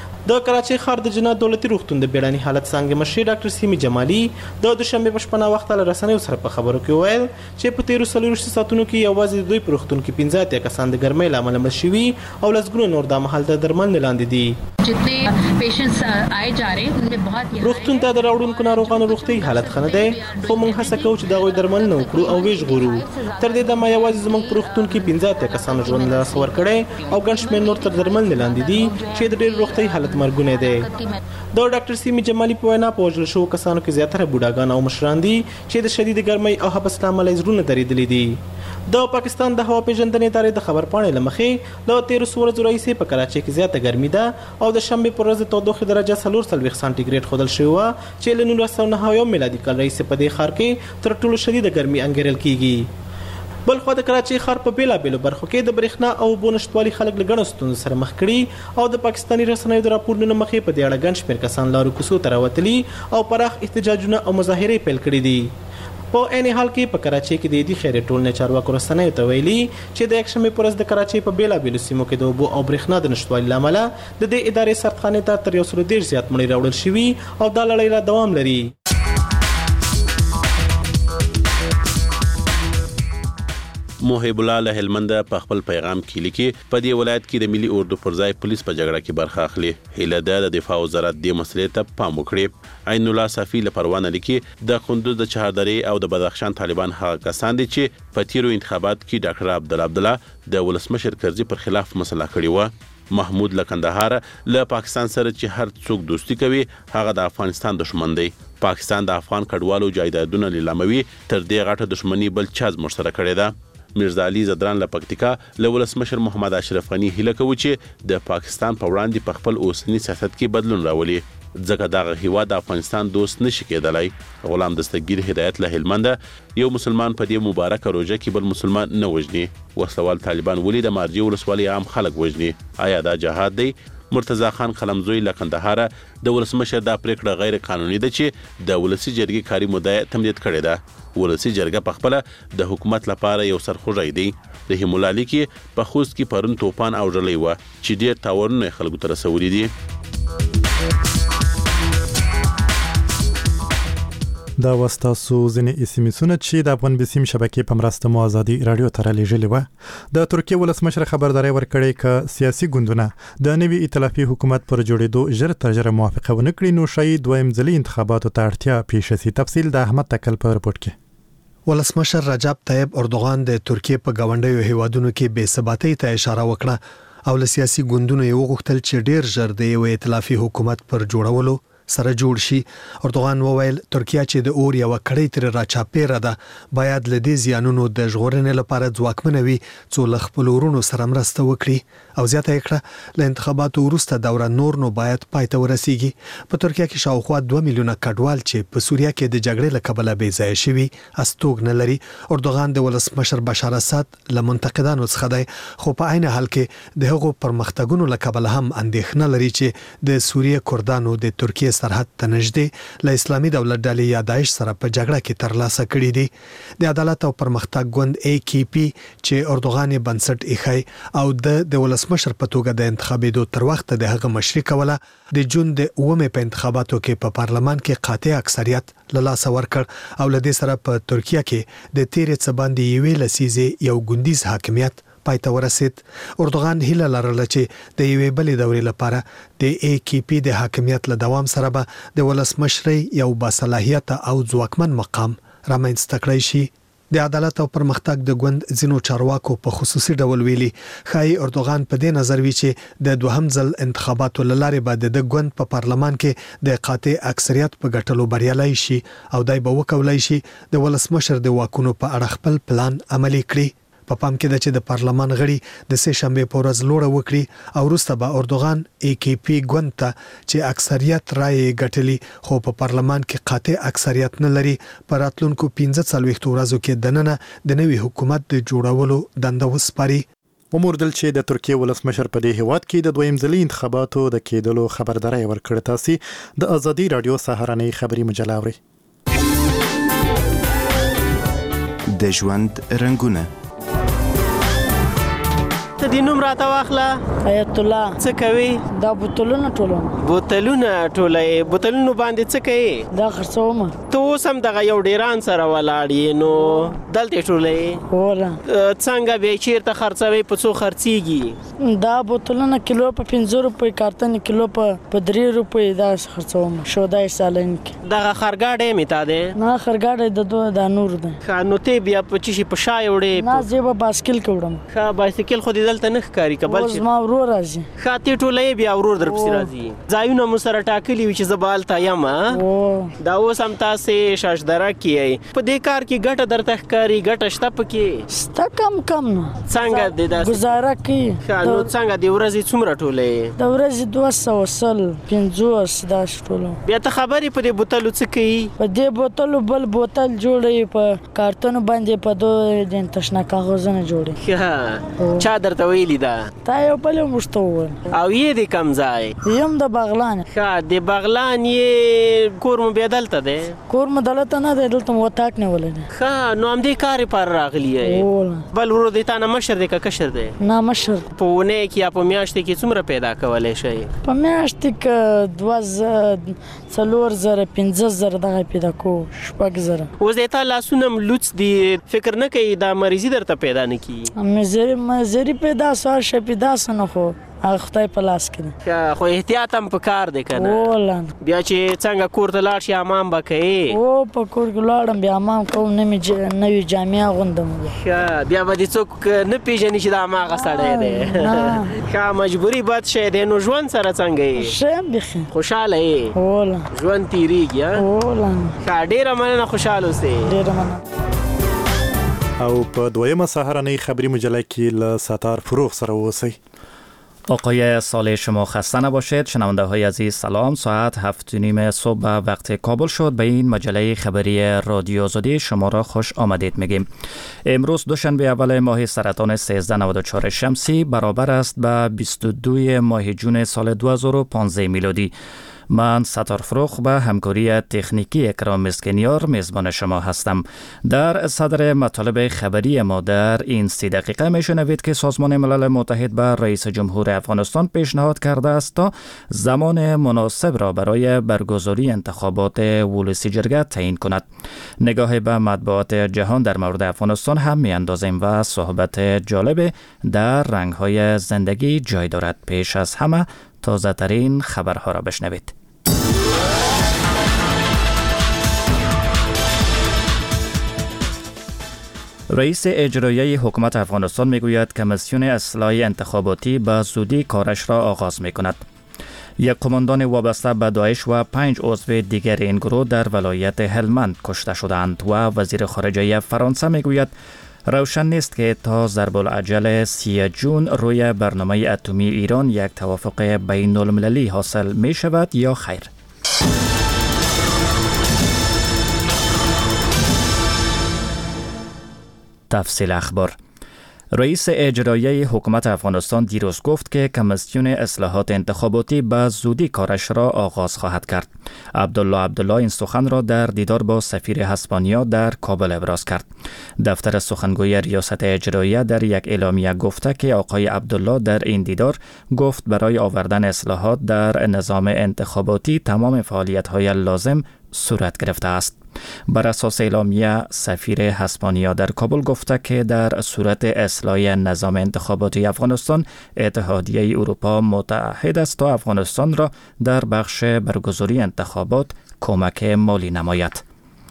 [SPEAKER 21] د کراچۍ ښار د جنات دولتي روغتون د بیړني حالت څانګې مشر ډاکټر سیمي جمالي د دوشنبې په شپه وخت له رسنیو سره په خبرو کې وویل چې په تیرو 40 ساعتونو کې یوازې د دوی په روغتون کې 15 کسان د ګرمۍ له امله مړه شوي او لسګونه نور دا مهال د درملنې لاندې دي.
[SPEAKER 22] जितने पेशेंट्स आए जा रहे हैं उनमें बहुत
[SPEAKER 21] روغتون ته د راوړونکو ناروغانو روغتیايي حالت ښه نه دی خو موږ هڅه کوو چې د هغوی درملنه وکړو او ویژغورو. تر دې دمه یوازې زموږ په روغتون کې 15 کسانو ژوند له لاسه ورکړی او ګڼ شمېر نور تر درملنې لاندې دي چې د ډېر روغتیايي حالت مرګونی دی. د ډاکټر سیمي جمالي په وینا په وژل شوو کسانو کې زیاتره بوډاګان او مشران دي چې د شدید ګرمۍ او حبس له امله یې زړونه درېدلي دي. د پاکستان د هوا پیژندنې ادارې د خبر پاڼې له مخې له 13 ورځو راهیسې په کراچۍ کې زیاته ګرمي ده او د شنبې پر ورځ د تودوخې درجه 40 سانتیګریډ ښودل شوې وه چې له 1990 میلادي کال راهیسې په دې ښار کې تر ټولو شدیده ګرمي انګیرل کیږي. بلخوا د کراچۍ ښار په بیلابېلو برخو کې د برېښنا او اوبو نشتوالي خلک له ګڼو ستونزو سره مخ کړي او د پاکستاني رسنیو د راپورونو مخې په دې اړه ګڼ شمېر کسان لارو کوڅو ته راوتلي او پراخ احتجاجونه او مظاهرې پیل کړي دي. په عین حال کې په کراچۍ کې د دې خیري ټولنې چارواکو رسنیو ته ویلي چې د یکشنبې په ورځ د کراچۍ په بیلابېلو سیمو کې د اوبو او برېښنا د نشتوالي له امله د دې ادارې سردخانې ته تر 130 زیات مړي راوړل شوي او دا لړۍ لا دوام لري.
[SPEAKER 2] محب الله له هلمند په خپل پیغام کې لیکي په دې ولایت کې د ملي اردو پر ځای پولیس په جګړه کې برخه اخلي. هیله ده د دفاع وزارت دې مسلې ته پام وکړي. عین الله صافی له پروانه لیکي د کندوز د چهاردری او د بدخشان طالبان هغه کسان دي چې په تیرو انتخابات کې ډاکټر عبدالله د ولسمشر کرزي پر خلاف مسله کړې و. محمود له کندهار له پاکستان سره چې هر څوک دوستی کوي هغه د افغانستان دشمن دی. پاکستان د افغان کډوالو جایدادونه لیلاموي، تر دې غټه دشمنی بل چا زموږ سره کړې ده. میرزا علي زدران له پکتیکا له ولسمشر محمد اشرف غنی هیله کوي چې د پاکستان په وړاندې په خپل اوسنی سیاست کې بدلون راولي، ځکه دغه هیواد د افغانستان دوست نشي کېدلی. غلام دستگیر هدایت له هلمند یو مسلمان په دې مبارکه روژه کې بل مسلمان نه وژني. وسلوال طالبان ولې د مارجې ولسوالۍ عام خلک وژني؟ آیا دا جهاد دی؟ مرتضی خان قلمزوی له کندهار د ولسمشر دا پریکړه غیر قانوني ده چې د ولسی جرګې کاري مدعا تمدید کړې ده. ولسی جرګه په خپل د حکومت لپاره یو سرخوږی دی. رحیم الله لیکي په خوست کې پرون توپان او ژړۍ وه چې ډېر تاوانونه خلکو ته رسولي دي.
[SPEAKER 1] دا وستاسو ځینې اسمسونه چې د افغان بسیم شبکې په مرسته مو ازادي رادیو ته رالیږلي وه. د ترکیې ولسمشر خبرداری ورکړې که سیاسي ګوندونه د نوي ائتلافي حکومت پر جوړېدو ژر تر ژره موافقه ونه کړي نو ښایي دویم ځلي انتخاباتو ته اړتیا پیښ شي. تفصیل د احمد تکل په رپورټ کې.
[SPEAKER 8] ولسمشر رجب طیب اردوغان د ترکیې په گاونډیو هیوادونو کې بې ثباتۍ ته اشاره وکړه او له سیاسي ګوندونو یې وغوښتل چې ډیر ژر د یو ائتلافي حکومت پر جوړولو سره جوړ شي. اردوغان وویل ترکیه چې د اور یو کړۍ تر راچاپیره ده باید له دې زیانونو د ژغورنې لپاره ځواکمن وي څو له خپل ورونو سره مرسته وکړي او زیاته کړه له انتخاباتو وروسته دوره نور نو باید پای ته ورسیږي. په ترکیه کې شاوخوا 2 میلیونه کډوال چې په سوریه کې د جګړې له کبله بې ځای شوي استوګ نه لري. اردوغان د ولسمشر بشار اسد له منتقدانو څخه دی خو په عین حال کې د هغو پرمختګونو له کبله هم اندېښنه لري چې د سوریه کردانو د ترکیه سرحد ته نږدې له اسلامي دولت ډلې یا داعش سره په جګړه کې ترلاسه کړي دي. د عدالت او پرمختګ ګوند AKP چې اردوغان یې بنسټ ایښی او د ولسمشر په توګه د انتخابېدو تر وخت د هغه مشري کوله د جون د 9 په انتخاباتو کې په پارلمان کې قاطع اکثریت له لاسه ورکړ او له دې سره په ترکیه کې د تیرې څه باندې یوې لسیزې یو ګوندیز حاکمیت پای ته ورسید. اردوغان هیله لرله چې د یوې بلې دورې لپاره د AKP د حاکمیت له دوام سره به د ولسمشرۍ یو باصلاحیته او ځواکمن مقام رامنځته کړی شي. د عدالت او پرمختګ د ګوند ځینو چارواکو په خصوصي ډول ویلي ښایي اردوغان په دې نظر وي چې د دوهم ځل انتخاباتو له لارې به د ګوند په پارلمان کې د قاطع اکثریت په ګټلو بریالی شي او دای به وکولای شي د ولسمشر د واکونو په اړه خپل پلان عملي کړي. په پام کې ده چې د پارلمان غړي د سه شنبه په ورځ لوړه وکړي او وروسته به اردوغان AKP ګوند ته چې اکثریت رائے ګټلي خو په پارلمان کې قاطع اکثریت نه لري په راتلونکو 15 ورځو کې دننه د نوي حکومت د جوړولو دنده وسپاري.
[SPEAKER 1] وموردل چې د ترکیې ولسمشر په دې هیواد کې د دویم ځلي انتخاباتو د کېدلو خبرداری ورکړه. تاسو د ازادي رادیو سهارنۍ خبري مجله اورئ.
[SPEAKER 3] د ژوند رنگونه
[SPEAKER 23] ته دې نوم راته واخله.
[SPEAKER 7] حیات الله.
[SPEAKER 23] څه کوي؟
[SPEAKER 7] دا بوتلونه ټولوم.
[SPEAKER 23] بوتلونه ټولوي؟ بوتلونو باندې څه کوي؟
[SPEAKER 7] دا خرڅوم.
[SPEAKER 23] ته اوس هم دغه یو ډیران سره ولاړ یې نو دلته ټولوي؟
[SPEAKER 7] هوله.
[SPEAKER 23] څنګه بیا چیرته خرڅوي؟ په څو خرڅیږي؟
[SPEAKER 7] دا بوتلونه کیلو په 15 روپۍ، کارتن کیلو په 3 روپۍ دا خرڅوم. شودای سالن کې
[SPEAKER 23] دغه خرګاډې میته ده؟
[SPEAKER 7] نه خرګاډې د نور ده.
[SPEAKER 23] نو ته بیا په چی په شای وړې؟
[SPEAKER 7] نه زه به باسکل کوم.
[SPEAKER 23] ښه بایسکل خو دلته نه ښکاري کبل
[SPEAKER 7] چې ما ورور راځي.
[SPEAKER 23] خاطی ټولې بیا ورور در پسې راځي. ځایونه مو سره ټاکلي وي چې زبالته یم. دا اوس هم تاسو شاشدره کیي په دې کار کې ګټه درته ښکاري؟ ګټه شته پکې؟
[SPEAKER 7] ستا کم نو
[SPEAKER 23] څنګه دې دا
[SPEAKER 7] گزاره کوي؟
[SPEAKER 23] نو څنګه د ورځې څومره ټولې؟
[SPEAKER 7] د ورځې 250 دا ټولو.
[SPEAKER 23] بیا ته خبرې په دې بوتلو څه کوي؟
[SPEAKER 7] په دې بوتلو بل بوتل جوړوي په کارتون باندې په دوه د تشنا کاغذونه جوړي.
[SPEAKER 23] چا درته درته ویلي ده؟
[SPEAKER 7] تا یو بل مشته وویل.
[SPEAKER 23] او یې د کوم ځای؟
[SPEAKER 7] یم د بغلان.
[SPEAKER 23] ښه د بغلان یې کور مو بیا دلته دی؟
[SPEAKER 7] کور مو دلته نه دی، دلته مو وطاق نیولی دی.
[SPEAKER 23] ښه نو همدې کار لپاره راغلي یې؟ بل ورور دی تا نه مشر دی که کشر دی؟
[SPEAKER 7] نه مشر.
[SPEAKER 23] په اونۍ کې یا په میاشتې کې څومره پیدا کولی شئ؟
[SPEAKER 7] په میاشتې کې 4,000 5,000 دغه پیدا کوو، 6,000.
[SPEAKER 23] اوس د تا لاسونه هم لوڅ دي، فکر نه کوي دا مریضي درته پیدا نه کیږي؟
[SPEAKER 7] مزري پیدا سو هر شی پیدا سو نه خو هغه خدای په لاس کې
[SPEAKER 23] ده. خو احتیاط هم پکار دی که نه؟ بیا چې څنګه کور ته لاړ شي حمام به کوې؟
[SPEAKER 7] او په کور کې لاړم بیا حمام کوم، نوې جامې اغوندم.
[SPEAKER 23] ښه بیا به دې څوک نه پیژني چې دا هماغه سړی دی؟ ښه مجبوري بد شی دی. نو ژوند سره څنګه یې؟
[SPEAKER 7] ښه یم بیخي.
[SPEAKER 23] خوشحاله یې؟ ژوند تېرېږي؟ ښه ډېره مننه، خوشحاله اوسې.
[SPEAKER 7] ډېره مننه.
[SPEAKER 1] او په دویمه سهارنۍ خبری مجله کې له ستار فروغ سره اوسئ.
[SPEAKER 4] آقای سال شما خسته نباشید. شنونده های عزیز سلام. ساعت 7:30 صبح وقت کابل شد. به این مجله خبری رادیو آزادی شما را خوش آمدید میگیم. امروز دوشنبه اول ماه سرطان 1394 شمسی برابر است با 22 ماه جون سال 2015 میلادی. من ستار فروغ به همکاری تکنیکی اکرام مسکنیار میزبان شما هستم. در صدر مطالب خبری ما در این 30 دقیقه میشنوید که سازمان ملل متحد به رئیس جمهور افغانستان پیشنهاد کرده است تا زمان مناسب را برای برگزاری انتخابات ولسی جرگه تعیین کند. نگاه به مطبوعات جهان در مورد افغانستان هم میاندازیم و صحبت جالب در رنگ‌های زندگی جای دارد. پیش از همه تازه ترین خبرها را بشنوید. رئیس اجرایی حکومت افغانستان میگوید کمیسیون اصلاح انتخاباتی به زودی کارش را آغاز میکند. یک قماندان وابسته به داعش و 5 عضو دیگر این گروه در ولایت هلمند کشته شدند و وزیر خارجه فرانسه میگوید روشن نیست که تا ضرب العجل 30 جون روی برنامه اتمی ایران یک توافق بین المللی حاصل می شود یا خیر. تفصیل اخبار. رئیس اجرایی حکومت افغانستان دیروز گفت که کمیسیون اصلاحات انتخاباتی به زودی کارش را آغاز خواهد کرد. عبدالله این سخن را در دیدار با سفیر اسپانیا در کابل ابراز کرد. دفتر سخنگوی ریاست اجرایی در یک اعلامیه گفته که آقای عبدالله در این دیدار گفت برای آوردن اصلاحات در نظام انتخاباتی تمام فعالیت‌های لازم صورت گرفته است. بر اساس اعلامیه سفیر اسپانیا در کابل گفته که در صورت اصلاح نظام انتخاباتی افغانستان اتحادیه اروپا متعهد است تا افغانستان را در بخش برگزاری انتخابات کمک مالی نماید.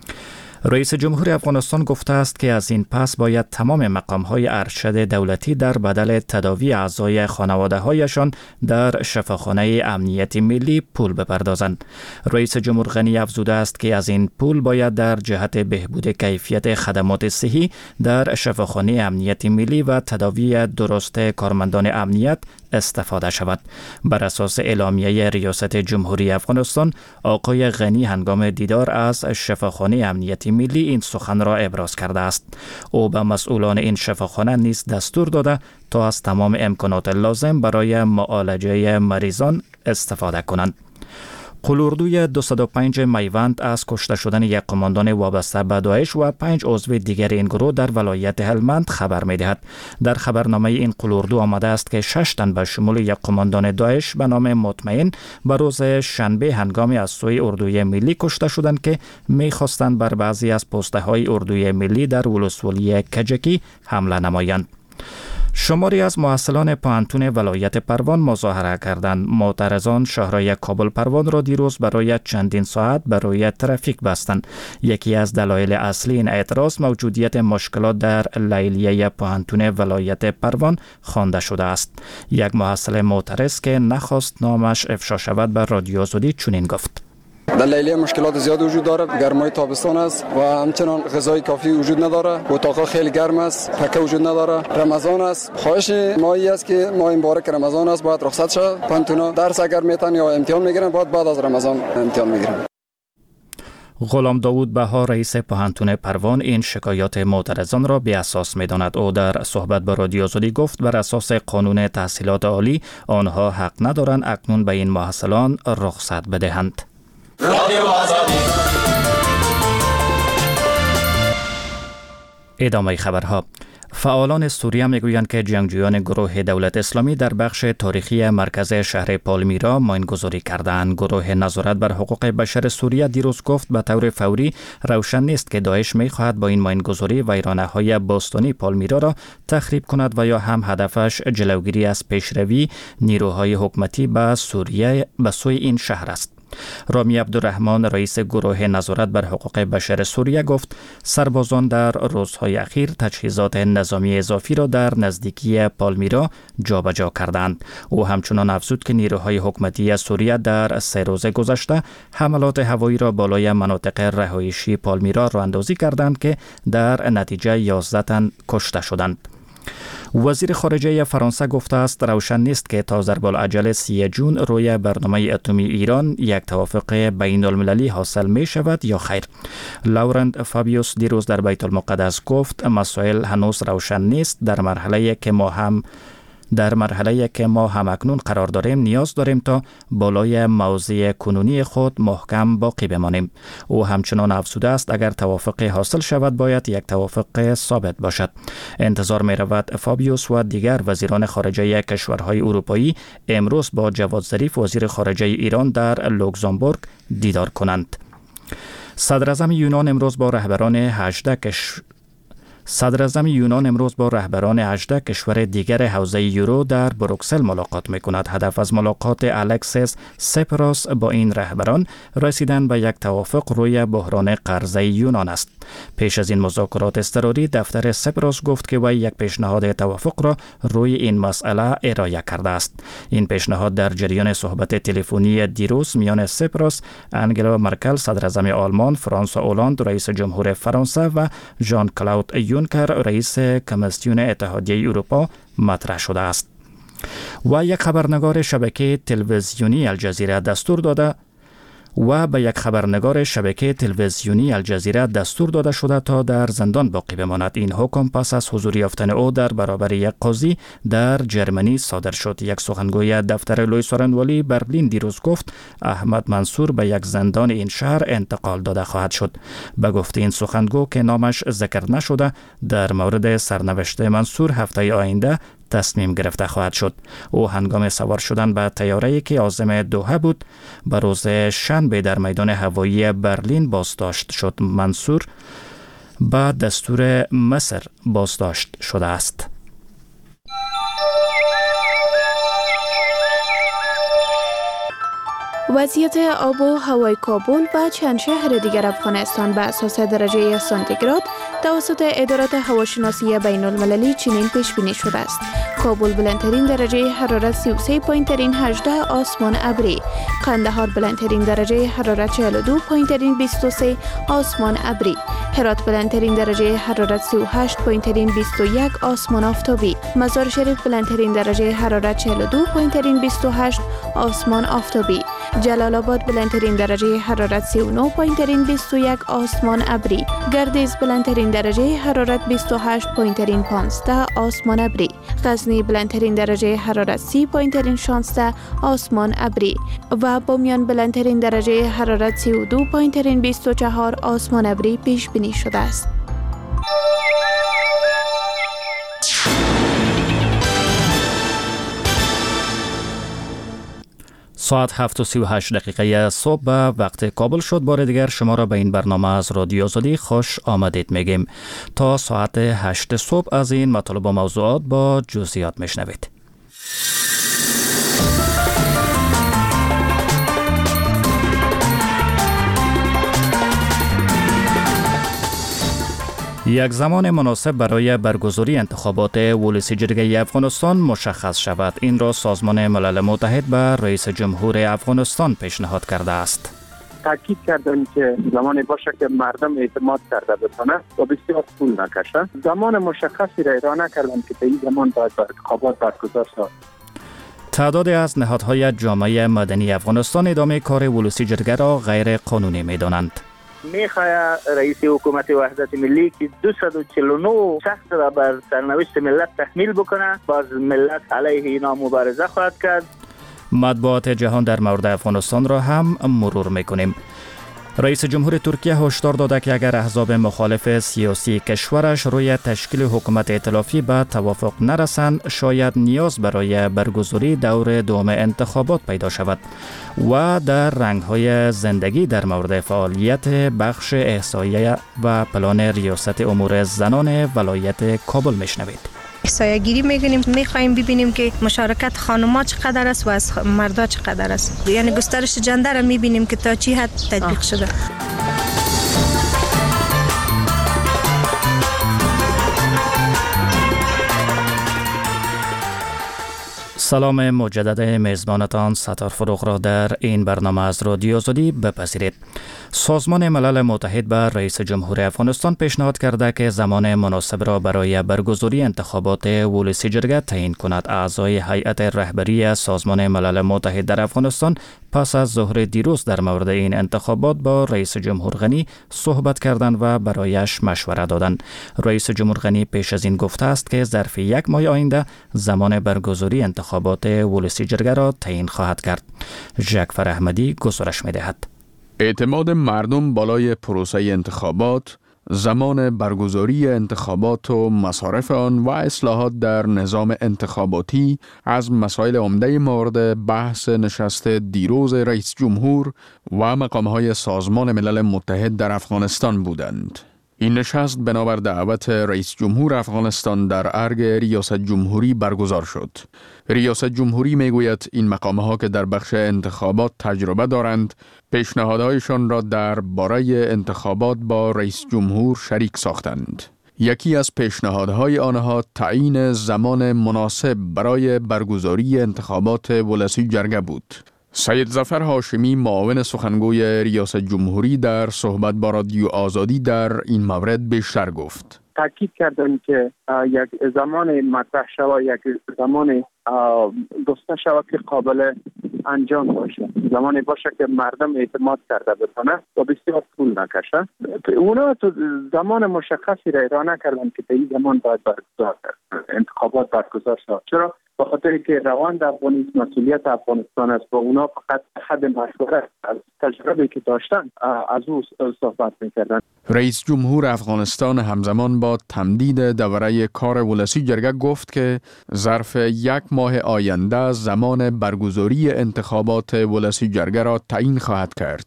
[SPEAKER 4] رئیس جمهور افغانستان گفته است که از این پس باید تمام مقام‌های ارشد دولتی در بدل تداوی اعضای خانواده‌هایشان در شفاخانه امنیتی ملی پول بپردازند. رئیس جمهور غنی افزوده است که از این پول باید در جهت بهبود کیفیت خدمات صحی در شفاخانه امنیتی ملی و تداوی درست کارمندان امنیت استفاده شود. بر اساس اعلامیه ریاست جمهوری افغانستان، آقای غنی هنگام دیدار از شفاخانه امنیتی ملی این سخن را ابراز کرده است. او به مسئولان این شفاخانه نیز دستور داده تا از تمام امکانات لازم برای معالجه مریضان استفاده کنند. قلوردوی 205 میوند از کشته شدن یک قماندان وابسته به داعش و 5 عضو دیگر این گروه در ولایت هلمند خبر می‌دهد. در خبرنامه این قلوردو آمده است که 6 تن به شمول یک قماندان داعش به نام مطمئن به روز شنبه هنگامی از سوی اردوی ملی کشته شدند که می‌خواستند بر بعضی از پست‌های اردوی ملی در ولسوالی کجکی حمله نمایند. شماری از محصلان پوهنتون ولایت پروان مظاهره کردند. معترضان شهرهای کابل پروان را دیروز برای چندین ساعت برای ترافیک بستند. یکی از دلایل اصلی این اعتراض موجودیت مشکلات در لیلیه پوهنتون ولایت پروان خوانده شده است. یک محصل معترض که نخواست نامش افشا شود به رادیو آزادی چنین گفت:
[SPEAKER 9] در لیلیه مشکلات زیاد وجود دارد. گرمای تابستان است و همچنان غذای کافی وجود نداره. اتاقا خیلی گرم است. پکه وجود نداره. رمضان است. خواهش ما است که ماه مبارک رمضان است باید رخصت شود. پانتونا درس اگر میتن یا امتحان میگیرن باید بعد از رمضان امتحان میگیرن.
[SPEAKER 4] غلام داوود بها رئیس پوهنتون پروان این شکایات معترضان را بی اساس می‌داند. او در صحبت با رادیو آزادی گفت بر اساس قانون تحصیلات عالی آنها حق ندارند اکنون به این محصلان رخصت بدهند. ادامه خبرها. فعالان سوریه میگویند که جنگجویان گروه دولت اسلامی در بخش تاریخی مرکز شهر پالمیرا ماینگذاری کردند. گروه نظارت بر حقوق بشر سوریه دیروز گفت به طور فوری روشن نیست که داعش میخواهد با این ماینگذاری ویرانه‌های باستانی پالمیرا را تخریب کند و یا هم هدفش جلوگیری از پیشروی نیروهای حکومتی به سوریه به سوی این شهر است. رامی عبدالرحمن رئیس گروه نظارت بر حقوق بشر سوریه گفت سربازان در روزهای اخیر تجهیزات نظامی اضافی را در نزدیکی پالمیرا جابجا کردند. او همچنان افزود که نیروهای حکومتی سوریه در 3 روز گذشته حملات هوایی را بالای مناطق رهایشی پالمیرا راهاندازی کردند که در نتیجه 11 تن کشته شدند. وزیر خارجه فرانسه گفته است روشن نیست که تا ضرب‌العجل 3 جون روی برنامه اتمی ایران یک توافق بین المللی حاصل می شود یا خیر. لورنت فابیوس دیروز در بیت المقدس گفت مسائل هنوز روشن نیست. در مرحله که ما همکنون قرار داریم نیاز داریم تا بالای موضع کنونی خود محکم باقی بمانیم. او همچنان افزوده است اگر توافق حاصل شود باید یک توافق ثابت باشد. انتظار می رود فابیوس و دیگر وزیران خارجه کشورهای اروپایی امروز با جواد ظریف وزیر خارجه ایران در لوکزامبورگ دیدار کنند. صدراعظم یونان امروز با رهبران 18 کشور دیگر حوزه یورو در بروکسل ملاقات می‌کند. هدف از ملاقات الکسیس سپراس با این رهبران رسیدن به یک توافق روی بحران قرضه یونان است. پیش از این مذاکرات اضطراری دفتر سپراس گفت که وی یک پیشنهاد توافق را روی این مسئله ارائه کرده است. این پیشنهاد در جریان صحبت تلفنی دیروز میان سپراس، انگلا مرکل صدراعظم آلمان، فرانسوا اولاند رئیس جمهور فرانسه و ژان کلاود یونکر رئیس کمیسیون اتحادیه اروپا مطرح شده است. و یک خبرنگار شبکه تلویزیونی الجزیره دستور داده شده تا در زندان باقی بماند. این حکم پس از حضور یافتن او در برابر یک قاضی در جرمنی صادر شد. یک سخنگوی دفتر لوی سورنوالی برلین دیروز گفت احمد منصور به یک زندان این شهر انتقال داده خواهد شد. به گفته این سخنگو که نامش ذکر نشده در مورد سرنوشت منصور هفته آینده تصمیم گرفته خواهد شد. او هنگام سوار شدن به طیاره‌ای که عازم دوحه بود به روز شنبه در میدان هوایی برلین بازداشت شد. منصور به دستور مصر بازداشت شده است.
[SPEAKER 10] وضعیت آب و هوای کابل و چند شهر دیگر افغانستان به اساس درجه سانتیگراد توسط ادارات هواشناسی بین المللی چنین پیش بینی شده است. کابل بلندترین درجه حرارت 33 پایین ترین 18 آسمان ابری، قندهار بلندترین درجه حرارت 42 پایین ترین 23 آسمان ابری، هرات بلندترین درجه حرارت 38 پایین ترین 21 آسمان آفتابی، مزار شریف بلندترین درجه حرارت 42 پایین ترین 28 آسمان آفتابی، جلال آباد بلندترین درجه حرارت 39 پایین ترین 21 آسمان ابری، گردیز بلندترین درجه حرارت 28 پایین ترین 15 آسمان ابری، غزنی بلندترین درجه حرارت 30 پایین ترین 16 آسمان ابری و بامیان بلندترین درجه حرارت 32 پایین ترین 24 آسمان ابری پیش بینی شده است.
[SPEAKER 4] ساعت 7:38 صبح به وقت کابل شد. بار دیگر شما را به این برنامه از رادیو آزادی خوش آمدید میگیم. تا ساعت 8 صبح از این مطالب و موضوعات با جزئیات میشنوید. یک زمان مناسب برای برگزاری انتخابات ولسی جرگه افغانستان مشخص شود. این را سازمان ملل متحد به رئیس جمهور افغانستان پیشنهاد کرده است.
[SPEAKER 11] تاکید کردن که زمانی باشه که مردم اعتماد کرده بتونه و بسیار طول نکشه. زمان مشخصی را اعلام نکردن که به این زمان باید انتخابات برگزار شود.
[SPEAKER 4] تعدادی از نهادهای جامعه مدنی افغانستان ادامه کار ولسی جرگه را غیر قانونی می‌دانند.
[SPEAKER 12] میخواد رئیس حکومت وحدت ملی که 249 شخص را بر سرنوشت ملت تحمیل بکنه، باز ملت علیه اینا مبارزه خواهد کرد.
[SPEAKER 4] مطبوعات جهان در مورد افغانستان را هم مرور میکنیم. رئیس جمهور ترکیه هشدار داده که اگر احزاب مخالف سیاسی کشورش روی تشکیل حکومت ائتلافی به توافق نرسند، شاید نیاز برای برگزاری دور دوم انتخابات پیدا شود و در رنگ‌های زندگی در مورد فعالیت بخش احصایه و پلان ریاست امور زنان ولایت کابل میشنوید.
[SPEAKER 13] احصایه گیری میگنیم، میخوایم ببینیم که مشارکت خانم‌ها چقدر است و از مردا چقدر است، یعنی گسترش جنده را میبینیم که تا چی حد تطبیق شده.
[SPEAKER 4] سلام مجدد میزبانتان ستار فروغ را در این برنامه از رادیو آزادی بپذیرید. سازمان ملل متحد به رئیس جمهور افغانستان پیشنهاد کرده که زمان مناسب را برای برگزاری انتخابات ولسی جرگه تعیین کند. اعضای هیئت رهبری سازمان ملل متحد در افغانستان پس از ظهر دیروز در مورد این انتخابات با رئیس جمهور غنی صحبت کردند و برایش مشوره دادند. رئیس جمهور غنی پیش از این گفته است که ظرف یک ماه آینده زمان برگزاری انتخابات ولسی جرگه را تعیین خواهد کرد. ژکفر احمدی گزارش می‌دهد.
[SPEAKER 15] اعتماد مردم بالای پروسه انتخابات، زمان برگزاری انتخابات و مصارف آن و اصلاحات در نظام انتخاباتی از مسائل عمده مورد بحث نشست دیروز رئیس جمهور و مقام‌های سازمان ملل متحد در افغانستان بودند. این نشست بنابر دعوت رئیس جمهور افغانستان در ارگ ریاست جمهوری برگزار شد. ریاست جمهوری میگوید این مقام‌ها که در بخش انتخابات تجربه دارند، پیشنهادهایشان را در باره انتخابات با رئیس جمهور شریک ساختند. یکی از پیشنهادهای آنها تعیین زمان مناسب برای برگزاری انتخابات ولسی جرگه بود. سید ظفر هاشمی معاون سخنگوی ریاست جمهوری در صحبت با رادیو آزادی در این مورد بیشتر گفت.
[SPEAKER 11] تاکید کردن که یک زمان مطرح شود، یک زمان گفته شود که قابل انجام باشه، زمانی باشه که مردم اعتماد کرده بتونه و بسیار طول نکشه. اونا تو زمان مشخصی را اعلام نکردن که این زمان باید برگزار انتخابات برگزار شود. چرا؟ به خاطر که روند افغانستان مسئولیت افغانستان است و اونا فقط حد مشورت از تجربه که داشتن از او صحبت میکردن.
[SPEAKER 15] رئیس جمهور افغانستان همزمان با تمدید دوره کار ولسی جرگه گفت که ظرف یک ماه آینده زمان برگزاری انتخابات ولسی جرگه را تعیین خواهد کرد.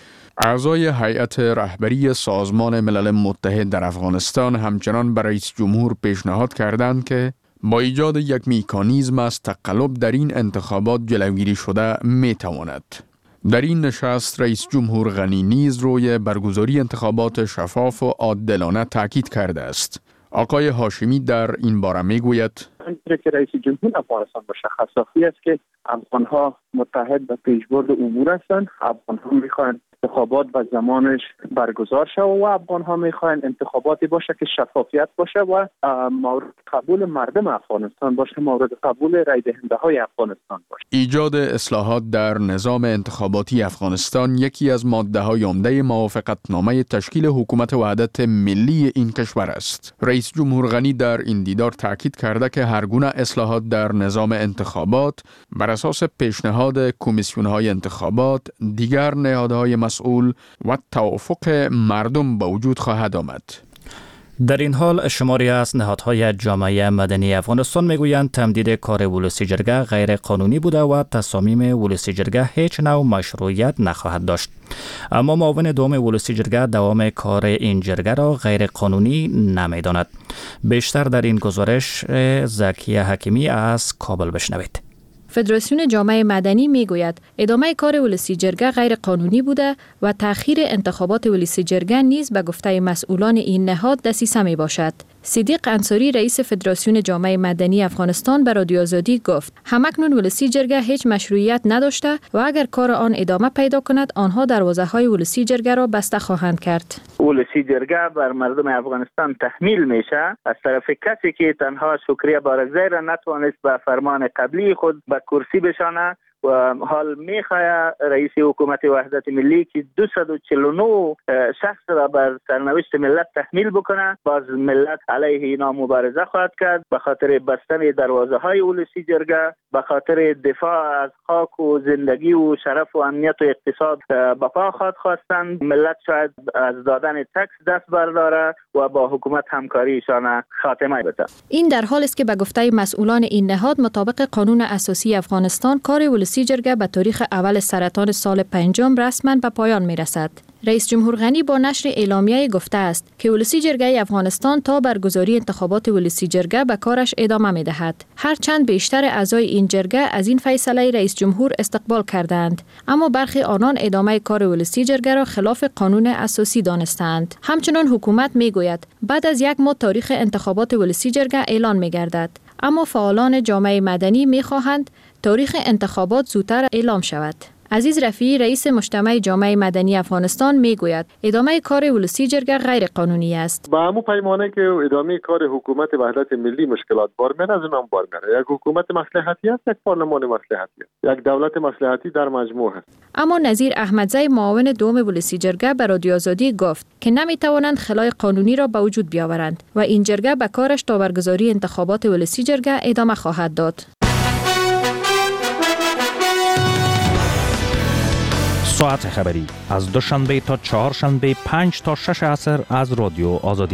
[SPEAKER 15] اعضای هیئت رهبری سازمان ملل متحد در افغانستان همچنان به رئیس جمهور پیشنهاد کردند که با ایجاد یک مکانیزم از تقلب در این انتخابات جلوگیری شده میتواند. در این نشست رئیس جمهور غنی نیز روی برگزاری انتخابات شفاف و عادلانه تاکید کرده است. آقای هاشمی در این باره میگوید
[SPEAKER 11] آنچه که رئیس جمهور افغانستان با شخصیتی است که افغانها متحد به پیشبرد امور هستند. افغانها میخواهند انتخابات و زمانش برگزار شود و افغانها میخواهند انتخاباتی باشه که شفافیت باشه و مورد قبول مردم افغانستان باشه، مورد قبول رای دهنده های افغانستان باشه.
[SPEAKER 15] ایجاد اصلاحات در نظام انتخاباتی افغانستان یکی از ماده های عمده موافقتنامه تشکیل حکومت وحدت ملی این کشور است. رئیس جمهور غنی در این دیدار تاکید کرده که هر گونه اصلاحات در نظام انتخابات بر اساس پیشنهاد کمیسیون‌های انتخابات، دیگر نهادهای مسئول و توافق مردم به وجود خواهد آمد.
[SPEAKER 4] در این حال شماری از نهادهای جامعه مدنی افغانستان میگویند تمدید کار ولسی جرگه غیر قانونی بوده و تصامیم ولسی جرگه هیچ نوع مشروعیت نخواهد داشت. اما معاون دوم ولسی جرگه دوام کار این جرگه را غیر قانونی نمیداند. بیشتر در این گزارش زکیه حکیمی از کابل بشنوید.
[SPEAKER 24] فدراسیون جامعه مدنی میگوید ادامه کار ولسی جرگه غیر قانونی بوده و تأخیر انتخابات ولسی جرگه نیز به گفته مسئولان این نهاد دسیسه می باشد. صدیق انصاری رئیس فدراسیون جامعه مدنی افغانستان به رادیو آزادی گفت همکنون ولسی جرگه هیچ مشروعیت نداشته و اگر کار آن ادامه پیدا کند آنها دروازه‌های ولسی جرگه را بسته خواهند کرد.
[SPEAKER 12] ولسی جرگه بر مردم افغانستان تحمیل میشه از طرف کسی که تنها شکریه بارگزی را نتوانست به فرمان قبلی خود به کرسی بشانه و حال میخواد رئیس حکومت وحدت ملی که 249 شخص را بر سرنوشت ملت تحمیل بکنه، باز ملت علیه اینا مبارزه خواهد کرد. به خاطر بستن دروازه های اولسی جرگه، به خاطر دفاع از خاک و زندگی و شرف و امنیت و اقتصاد به پا خواستند. ملت شاید از دادن تکس دست برداره و با حکومت همکاریشان خاتمه بده.
[SPEAKER 24] این در حالی است که به گفته مسئولان این نهاد مطابق قانون اساسی افغانستان کار ولسی جرگه به تاریخ اول سرطان سال 5 رسما به پایان میرسد. رئیس جمهور غنی با نشر اعلامیه گفته است که ولسی جرگه افغانستان تا برگزاری انتخابات ولسی جرگه به کارش ادامه می‌دهد. هرچند بیشتر اعضای این جرگه از این فیصله رئیس جمهور استقبال کردند، اما برخی آنان ادامه کار ولسی جرگه را خلاف قانون اساسی دانستند. همچنان حکومت میگوید بعد از 1 ماه تاریخ انتخابات ولسی جرگه اعلان می‌گردد، اما فعالان جامعه مدنی می‌خواهند تاریخ انتخابات زودتر اعلام شود. عزیز رفیعی رئیس مجتمع جامعه مدنی افغانستان میگوید ادامه کار ولسی جرگه غیر قانونی است.
[SPEAKER 5] با همون پیمانه که ادامه کار حکومت وحدت ملی مشکلات بار میاد، از اونم بار میاد. یک حکومت مصلحتی است، یک پارلمان مصلحتی است، یک دولت مصلحتی در مجموع است.
[SPEAKER 24] اما نظیر احمدزی معاون دوم ولسی جرگه به رادیو آزادی گفت که نمیتوانند خلای قانونی را به وجود بیاورند و این جرگه به کارش تا برگزاری انتخابات ولسی جرگه ادامه خواهد داد.
[SPEAKER 14] ساعت خبری از دوشنبه تا چهارشنبه 5 تا 6 عصر از رادیو آزادی.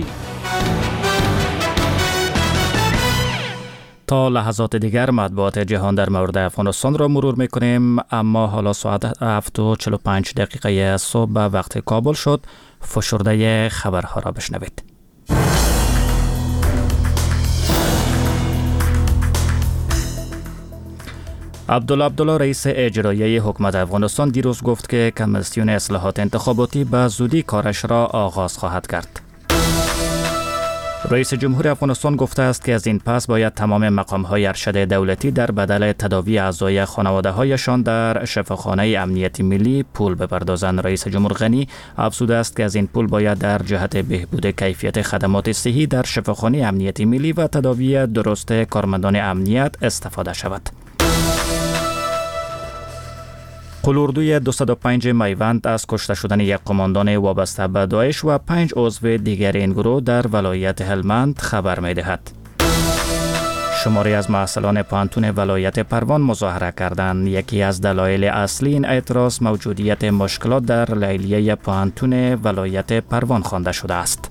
[SPEAKER 4] تا لحظات دیگر مطبوعات جهان در مورد افغانستان را مرور میکنیم، اما حالا ساعت 7:45 صبح به وقت کابل شد. فشرده خبرها را بشنوید. عبدالله رئیس اجرایی حکومت افغانستان دیروز گفت که کمیسیون اصلاحات انتخاباتی به زودی کارش را آغاز خواهد کرد. رئیس جمهور افغانستان گفته است که از این پس باید تمام مقام‌های ارشد دولتی در بدل تداوی اعضای خانواده‌هایشان در شفاخانه امنیتی ملی پول بپردازند. رئیس جمهور غنی افزوده است که از این پول باید در جهت بهبود کیفیت خدمات صحی در شفاخانه امنیتی ملی و تداوی درست کارمندان امنیت استفاده شود. قلوردوی 205 میوند از کشته شدن یک قماندان وابسته به داعش و 5 عضو دیگر این گروه در ولایت هلمند خبر می‌دهد. شماری از محصلان پانتون ولایت پروان مظاهره کردند. یکی از دلایل اصلی این اعتراض موجودیت مشکلات در لیلیه پانتون ولایت پروان خوانده شده است.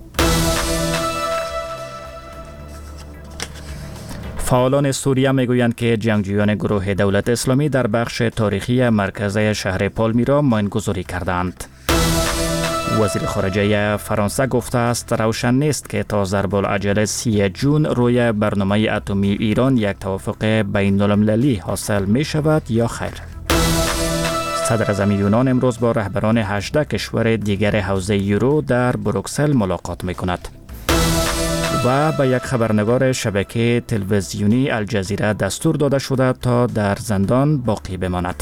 [SPEAKER 4] فعالان سوریه میگویند که جنگجویان گروه دولت اسلامی در بخش تاریخی مرکزی شهر پالمیرا ماینگذاری کردند. وزیر خارجه فرانسه گفته است روشن نیست که تا ضرب‌العجله 30 جون روی برنامه اتمی ایران یک توافق بین المللی حاصل می شود یا خیر. صدر اعظم یونان امروز با رهبران 18 کشور دیگر حوزه یورو در بروکسل ملاقات می کند. و به یک خبرنگار شبکه تلویزیونی الجزیره دستور داده شده تا در زندان باقی بماند.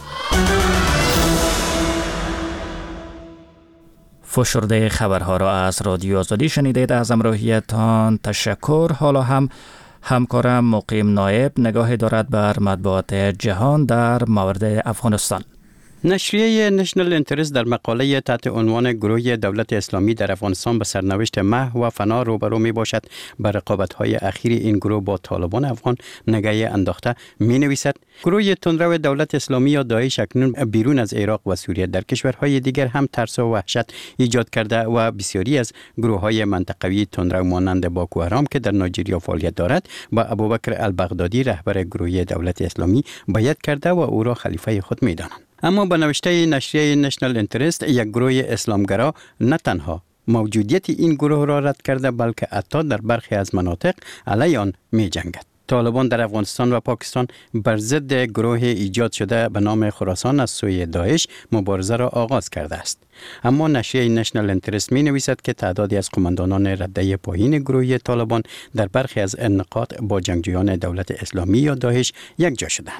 [SPEAKER 4] فشرده خبرها را از رادیو آزادی شنیدید. از همراهیتان تشکر. حالا هم همکارم مقیم نایب نگاهی دارد بر مطبوعات جهان در مورد افغانستان.
[SPEAKER 16] نشریه نشنل انترست در مقاله تحت عنوان گروه دولت اسلامی در افغانستان به سرنوشت محو و فنا روبرو می باشد بر رقابت‌های اخیر این گروه با طالبان افغان نگاه انداخته می نویسد گروه تندرو دولت اسلامی یا داعش اکنون بیرون از عراق و سوریه در کشورهای دیگر هم ترس و وحشت ایجاد کرده و بسیاری از گروه‌های منطقوی تندرو مانند باکو حرام که در نایجریا فعالیت دارد با ابوبکر البغدادی رهبر گروه دولت اسلامی بیعت کرده و او را خلیفه خود می دانند. اما به نوشته نشریه نشنل انترست یک گروه اسلامگرا نه تنها موجودیت این گروه را رد کرده بلکه حتی در برخی از مناطق علیه آن می جنگد. طالبان در افغانستان و پاکستان بر ضد گروه ایجاد شده به نام خراسان از سوی داعش مبارزه را آغاز کرده است. اما نشریه نشنل انترست می نویسد که تعدادی از قماندانان رده پایین گروه طالبان در برخی از نقاط با جنگجویان دولت اسلامی یا داعش یک جا شدند.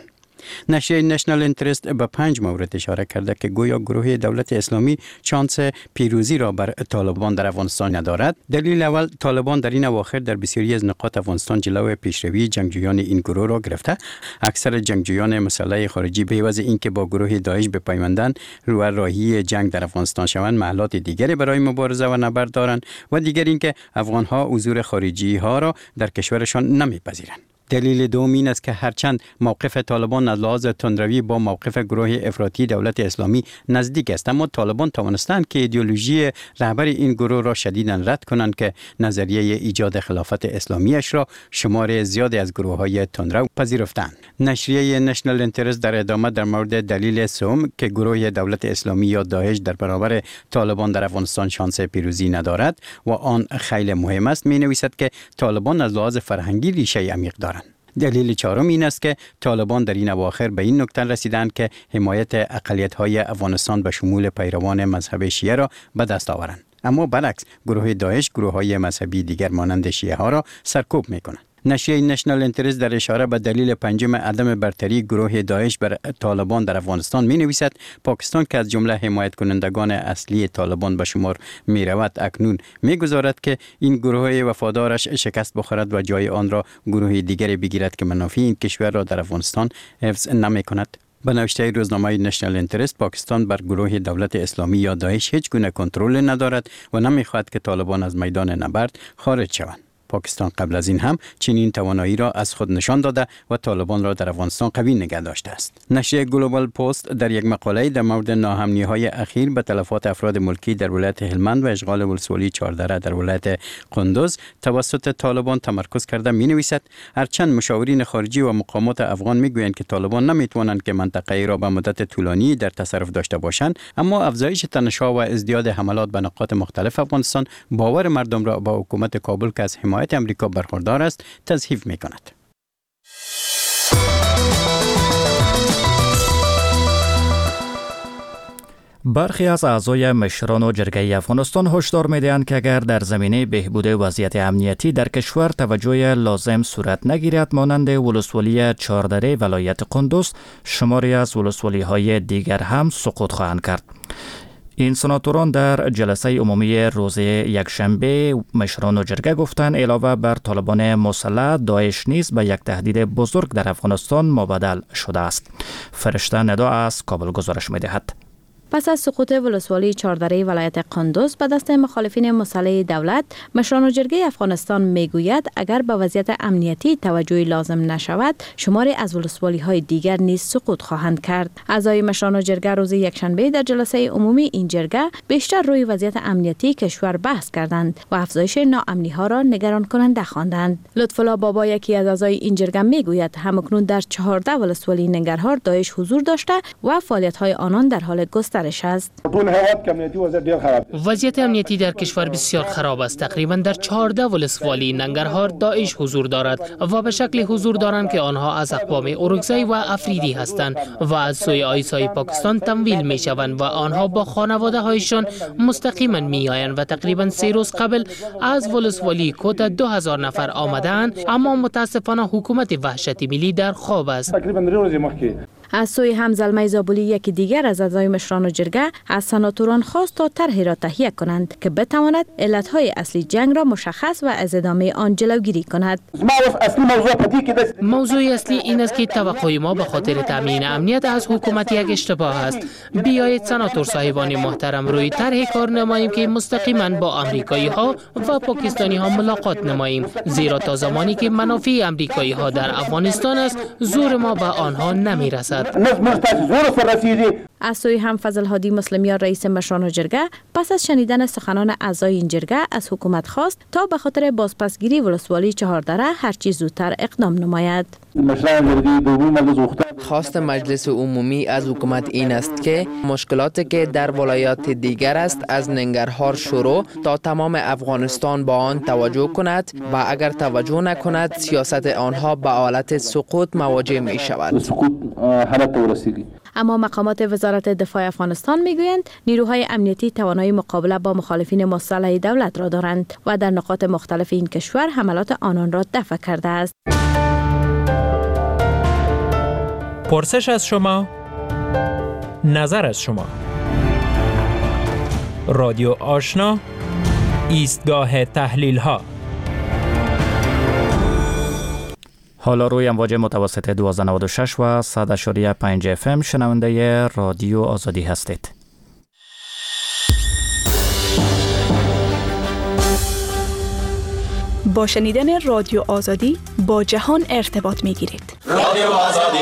[SPEAKER 16] نشریه نشنال اینترست به 5 مورد اشاره کرده که گویا گروه دولت اسلامی شانس پیروزی را بر طالبان در افغانستان ندارد. دلیل اول، طالبان در این اواخر در بسیاری از نقاط افغانستان جلو پیشروی جنگجویان این گروه را گرفته. اکثر جنگجویان مسلح خارجی به عوض اینکه با گروه داعش بپیوندند رو راهی جنگ در افغانستان شوند، محلات دیگری برای مبارزه و نبرد دارند و دیگر اینکه افغان‌ها حضور خارجی ها را در کشورشان نمی‌پذیرند. دلیل دوم این است که هرچند موقف طالبان از لحاظ تندروی با موقف گروه افراطی دولت اسلامی نزدیک است، اما طالبان توانستند که ایدئولوژی رهبر این گروه را شدیداً رد کنند که نظریه ایجاد خلافت اسلامیش را شمار زیادی از گروه‌های تندرو پذیرفتند. نشریه نشنال اینترست در ادامه در مورد دلیل سوم که گروه دولت اسلامی یا داعش در برابر طالبان در افغانستان شانس پیروزی ندارد و آن خیلی مهم است، می‌نویسد که طالبان از لحاظ فرهنگی ریشه عمیق دارند. دلیل چهارم این است که طالبان در این اواخر به این نکته رسیدند که حمایت اقلیت‌های افغانستان به شمول پیروان مذهب شیعه را به دست آورند، اما برعکس گروه داعش گروه‌های مذهبی دیگر مانند شیعه ها را سرکوب می‌کنند. نشریه نشنال اینترست در اشاره به دلیل پنجم عدم برتری گروه داعش بر طالبان در افغانستان می نویسد پاکستان که از جمله حمایت کنندگان اصلی طالبان به شمار می رود، اکنون می گذارد که این گروه وفادارش شکست بخورد و جای آن را گروه دیگری بگیرد که منافع این کشور را در افغانستان حفظ نمی کند. به نوشته روزنامه نشنال اینترست، پاکستان بر گروه دولت اسلامی یا داعش هیچ گونه کنترل ندارد و نمی‌خواهد که طالبان از میدان نبرد خارج شوند. پاکستان قبل از این هم چنین توانایی را از خود نشان داده و طالبان را در افغانستان قوی نگه داشته است. نشریه گلوبال پست در یک مقاله در مورد ناامنی‌های اخیر به تلفات افراد ملکی در ولایت هلمند و اشغال ولسوالی 14 در ولایت قندوز توسط طالبان تمرکز کرده می‌نویسد هرچند مشاورین خارجی و مقامات افغان می‌گویند که طالبان نمی‌توانند که منطقه را به مدت طولانی در تصرف داشته باشند، اما افزایش تنش‌ها و ازدیاد حملات به نقاط مختلف افغانستان باور مردم را با حکومت کابل که از حمایت امریکا برخوردار است تضعیف می کند.
[SPEAKER 4] برخی از اعضای مشران و جرگه افغانستان هشدار می‌دهند که اگر در زمینه بهبود وضعیت امنیتی در کشور توجه لازم صورت نگیرد، مانند ولسوالی 14 ولایت قندوز، شماری از ولسوالی‌های دیگر هم سقوط خواهند کرد. این سناتوران در جلسه عمومی روز یکشنبه مشران و جرگه گفتند علاوه بر طالبان مسلح، داعش نیز به یک تهدید بزرگ در افغانستان مبدل شده است. فرشته ندا از کابل گزارش می‌دهد.
[SPEAKER 24] پس از سقوط ولسوالی 14 ولایت قندوز به دست مخالفین مسلح دولت، مشران و جرگه افغانستان میگوید اگر به وضعیت امنیتی توجهی لازم نشود، شماری از ولسوالی های دیگر نیز سقوط خواهند کرد. اعضای مشران و جرگه روز یکشنبه در جلسه عمومی این جرگه بیشتر روی وضعیت امنیتی کشور بحث کردند و افزایش ناامنی ها را نگران کننده خواندند. لطفالله بابا، یکی از اعضای این جرگه میگوید همکنون در 14 ولسوالی ننگرهار داعش حضور داشته و فعالیت های آنان در حال گسترش است.
[SPEAKER 6] وضعیت امنیتی در کشور بسیار خراب است. تقریبا در 14 ولسوالی ننگرهار داعش حضور دارد و به شکل حضور دارند که آنها از اقوام اورکزی و افریدی هستند و از سوی آیسای پاکستان تمویل می شوند و آنها با خانواده هایشان مستقیما می آیند و تقریبا 3 روز قبل از ولسوالی کوت 2000 نفر آمدند، اما متاسفانه حکومت وحشت ملی در خواب است.
[SPEAKER 24] از سوی هم زلمه زابلی، یکی دیگر از اعضای مشران و جرگه، از سناتوران خواست تا طرحی را تهیه کنند که بتواند علتهای اصلی جنگ را مشخص و از ادامه آن جلوگیری کند.
[SPEAKER 6] موضوع اصلی این است که توقع ما به خاطر تامین امنیت از حکومت یک اشتباه است. بیایید سناتور صاحبان محترم روی طرح کار نماییم که مستقیما با آمریکایی ها و پاکستانی ها ملاقات نماییم، زیرا تا زمانی که منافع آمریکایی ها در افغانستان است، زور ما به آنها نمی رسد.
[SPEAKER 24] از سوی هم فضل هادی مسلمیان، رئیس مشران و جرگه، پس از شنیدن سخنان اعضای این جرگه از حکومت خواست تا به خاطر بازپسگیری ولسوالی 14 هرچی زودتر اقدام نماید.
[SPEAKER 17] خواست مجلس عمومی از حکومت این است که مشکلاتی که در ولایات دیگر است از ننگرهار شروع تا تمام افغانستان با آن توجه کند و اگر توجه نکند سیاست آنها به حالت سقوط مواجه می شود.
[SPEAKER 24] اما مقامات وزارت دفاع افغانستان میگویند نیروهای امنیتی توانایی مقابله با مخالفین مسلح دولت را دارند و در نقاط مختلف این کشور حملات آنان را دفع کرده است.
[SPEAKER 14] پرسش از شما، نظر از شما. رادیو آشنا، ایستگاه تحلیل ها.
[SPEAKER 4] حالا روی امواج متوسط 1296 و 100.5 FM شنونده رادیو آزادی هستید.
[SPEAKER 18] با شنیدن رادیو آزادی با جهان ارتباط می گیرید.
[SPEAKER 19] رادیو آزادی.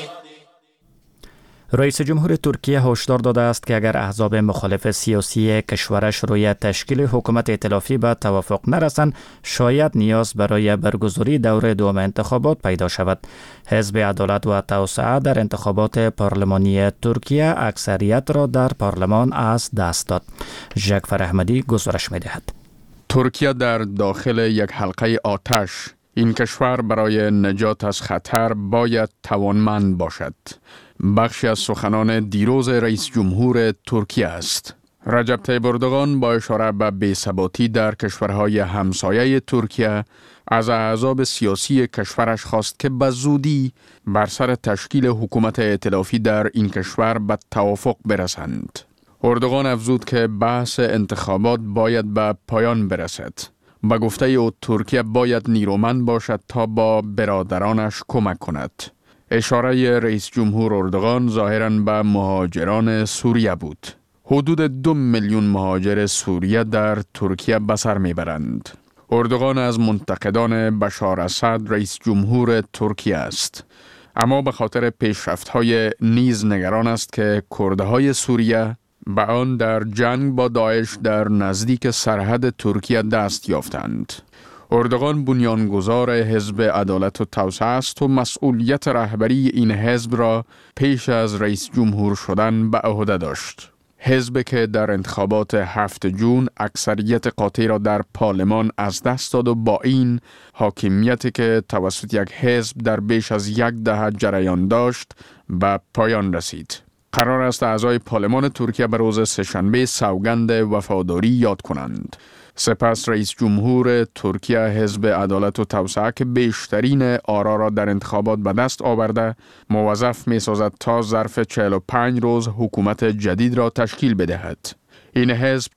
[SPEAKER 4] رئیس جمهور ترکیه هشدار داده است که اگر احزاب مخالف سیاسی کشورش روی تشکیل حکومت ائتلافی به توافق نرسند، شاید نیاز برای برگزاری دور دوم انتخابات پیدا شود. حزب عدالت و توسعه در انتخابات پارلمانی ترکیه اکثریت را در پارلمان از دست داد. ژاکفر احمدی گزارش می‌دهد.
[SPEAKER 15] ترکیه در داخل یک حلقه آتش. این کشور برای نجات از خطر باید توانمند باشد. بخشی از سخنان دیروز رئیس جمهور ترکیه است. رجب طیب اردوغان با اشاره به بی‌ثباتی در کشورهای همسایه ترکیه از احزاب سیاسی کشورش خواست که به زودی بر سر تشکیل حکومت ائتلافی در این کشور به توافق برسند. اردوغان افزود که بحث انتخابات باید به پایان برسد. با گفته او ترکیه باید نیرومند باشد تا با برادرانش کمک کند. اشاره رئیس جمهور اردوغان ظاهراً به مهاجران سوریه بود. حدود 2 میلیون مهاجر سوریه در ترکیه به سر میبرند. اردوغان از منتقدان بشار اسد رئیس جمهور ترکیه است. اما به خاطر پیشرفت‌های نیز نگران است که کردهای سوریه به آن در جنگ با داعش در نزدیک سرحد ترکیه دست یافتند. اردوغان بنیانگذار حزب عدالت و توسعه است و مسئولیت رهبری این حزب را پیش از رئیس جمهور شدن به عهده داشت. حزب که در انتخابات 7 جون اکثریت قاطع را در پارلمان از دست داد و با این حاکمیتی که توسط یک حزب در بیش از 1 دهه جریان داشت به پایان رسید. قرار است اعضای پارلمان ترکیه به روز سه‌شنبه سوگند وفاداری یاد کنند. سپس رئیس جمهور ترکیه حزب عدالت و توسعه که بیشترین آرا را در انتخابات به دست آورده موظف می سازد تا ظرف 45 روز حکومت جدید را تشکیل بدهد. این حزب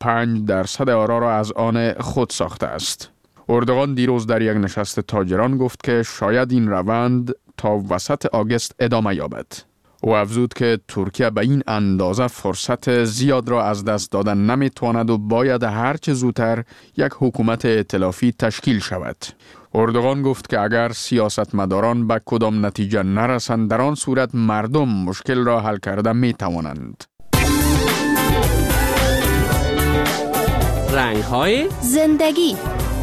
[SPEAKER 15] 45% آرا را از آن خود ساخته است. اردوغان دیروز در یک نشست تاجران گفت که شاید این روند تا وسط آگوست ادامه یابد. او افزود که ترکیه به این اندازه فرصت زیاد را از دست دادن نمیتواند و باید هرچه زودتر یک حکومت ائتلافی تشکیل شود. اردوغان گفت که اگر سیاستمداران به کدام نتیجه نرسند در آن صورت مردم مشکل را حل کرده میتوانند.
[SPEAKER 19] رنگ‌های
[SPEAKER 18] زندگی.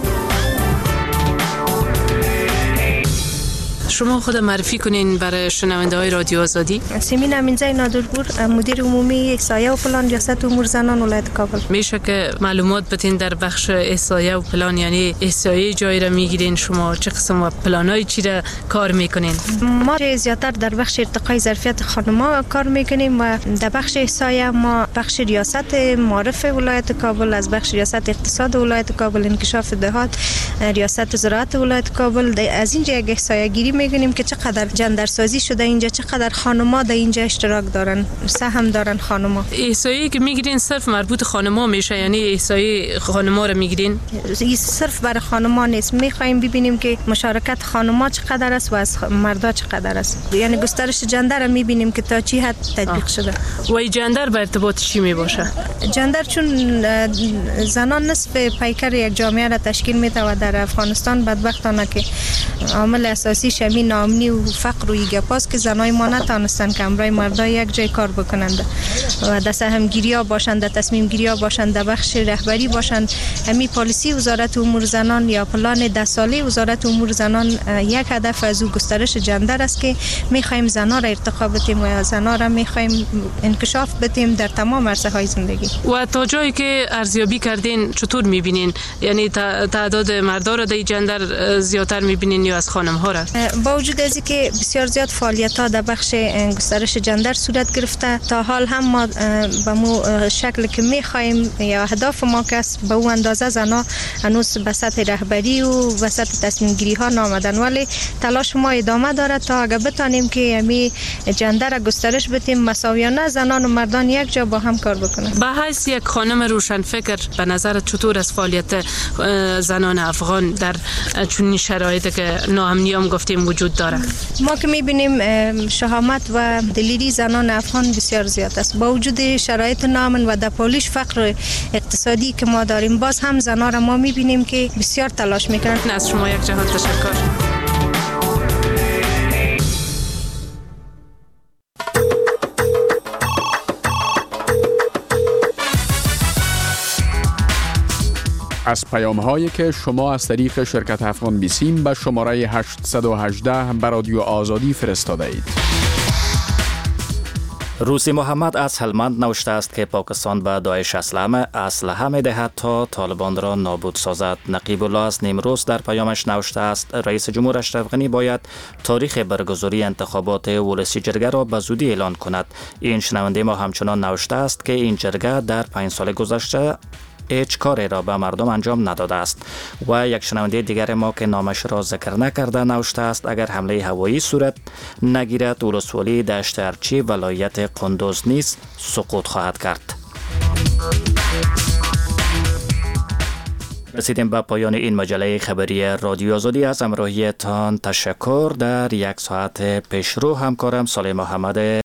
[SPEAKER 20] شما خود معرفی کنین برای شنونده های رادیو آزادی.
[SPEAKER 13] سیمین امینزای نادرپور، مدیر عمومی احصایه و پلان ریاست امور زنان ولایت کابل.
[SPEAKER 20] میشه که معلومات بدین در بخش احصایه و پلان، یعنی احصایه جایی را میگیرین شما، چه قسم و پلانای چی را کار میکنین؟
[SPEAKER 13] ما زیاتر در بخش ارتقای ظرفیت خانم‌ها کار میکنیم و در بخش احصایه ما بخش ریاست معارف ولایت کابل، از بخش ریاست اقتصاد ولایت کابل، انکشاف دهات، ریاست زراعت ولایت کابل، از اینجا یک احصایه گیری میگنیم که چقدر جندرسازی شده اینجا، چقدر خانم‌ها در اینجا اشتراک دارن، سهم دارن خانم‌ها.
[SPEAKER 20] احصایه‌ای که میگیرین صرف مربوط خانم‌ها میشه، یعنی احصایه خانم‌ها رو میگیرین؟
[SPEAKER 13] این صرف برای خانم‌ها نیست، می‌خوایم ببینیم که مشارکت خانم‌ها چقدر است و از مردا چقدر است، یعنی گسترش جندر رو می‌بینیم که تا چی حد تطبیق شده.
[SPEAKER 20] و این جندر به ارتباط چی میباشه؟
[SPEAKER 13] جندر چون زنان نصف پیکر یک جامعه را تشکیل میده و در افغانستان بدبختانه که عامل اساسی شمی ناامنی و فقر و ایگپاس که زنای ما نتانستن که امرای مردا یک جای کار بکنند و در سهمگیری ها باشند، در تصمیم گیری ها باشند، در بخش رهبری باشند. همین پالیسی وزارت امور زنان یا پلان 10 ساله وزارت امور زنان یک هدف از او گسترش جندر است که میخوایم زنها را ارتقا بدیم و زنها را میخوایم انکشاف بدیم در تمام عرصه های زندگی.
[SPEAKER 20] و تا جایی که ارزیابی کردین چطور میبینین؟ یعنی تعداد مردا را در جندر زیادتر میبینین و از خانم ها را؟
[SPEAKER 13] با وجود از اینکه بسیار زیاد فعالیت ها در بخش گسترش جندر صورت گرفته، تا حال هم ما به مو شکل که می‌خوایم یا اهداف ما که به اون اندازه زنا هنوز به سطح رهبری و به سطح تصمیم گیری ها نامدن، ولی تلاش ما ادامه داره تا اگه بتانیم که یعنی جندر را گسترش بدیم، مساویانه زنان و مردان یک جا با هم کار بکنن.
[SPEAKER 20] به حیث یک خانم روشنفکر به نظر چطور از فعالیت زنان افغان در چنین شرایطی که ناامنی هم گفتیم وجود داره؟
[SPEAKER 13] ما که می‌بینیم شهامت و دلیری زنان افغان بسیار زیاد است. با وجود شرایط ناامن و در پولیش فقر اقتصادی که ما داریم، باز هم زنان را ما می‌بینیم که بسیار تلاش می‌کنند.
[SPEAKER 20] از شما یک جهان تشکر.
[SPEAKER 15] از پیام‌هایی که شما از طریق شرکت افغان بیسیم به شماره 818 به رادیو آزادی فرستاده اید.
[SPEAKER 4] روسی محمد از هلمند نوشته است که پاکستان به داعش اسلحه می‌دهد تا طالبان را نابود سازد. نقیب الله از نیمروز در پیامش نوشته است رئیس جمهور اشرف غنی باید تاریخ برگزاری انتخابات ولسی جرگه را به زودی اعلان کند. این شنونده ما همچنان نوشته است که این جرگه در 5 سال گذشته هیچ کاری را به مردم انجام نداده است. و یک شنونده دیگر ما که نامش را ذکر نکرده نوشته است اگر حمله هوایی صورت نگیرد ولسوالی دشت ارچی ولایت قندوز نیز سقوط خواهد کرد. رسیدیم به پایان این مجله خبری رادیو آزادی. از همراهیتان تشکر. در یک ساعت پیشرو همکارم صالح محمد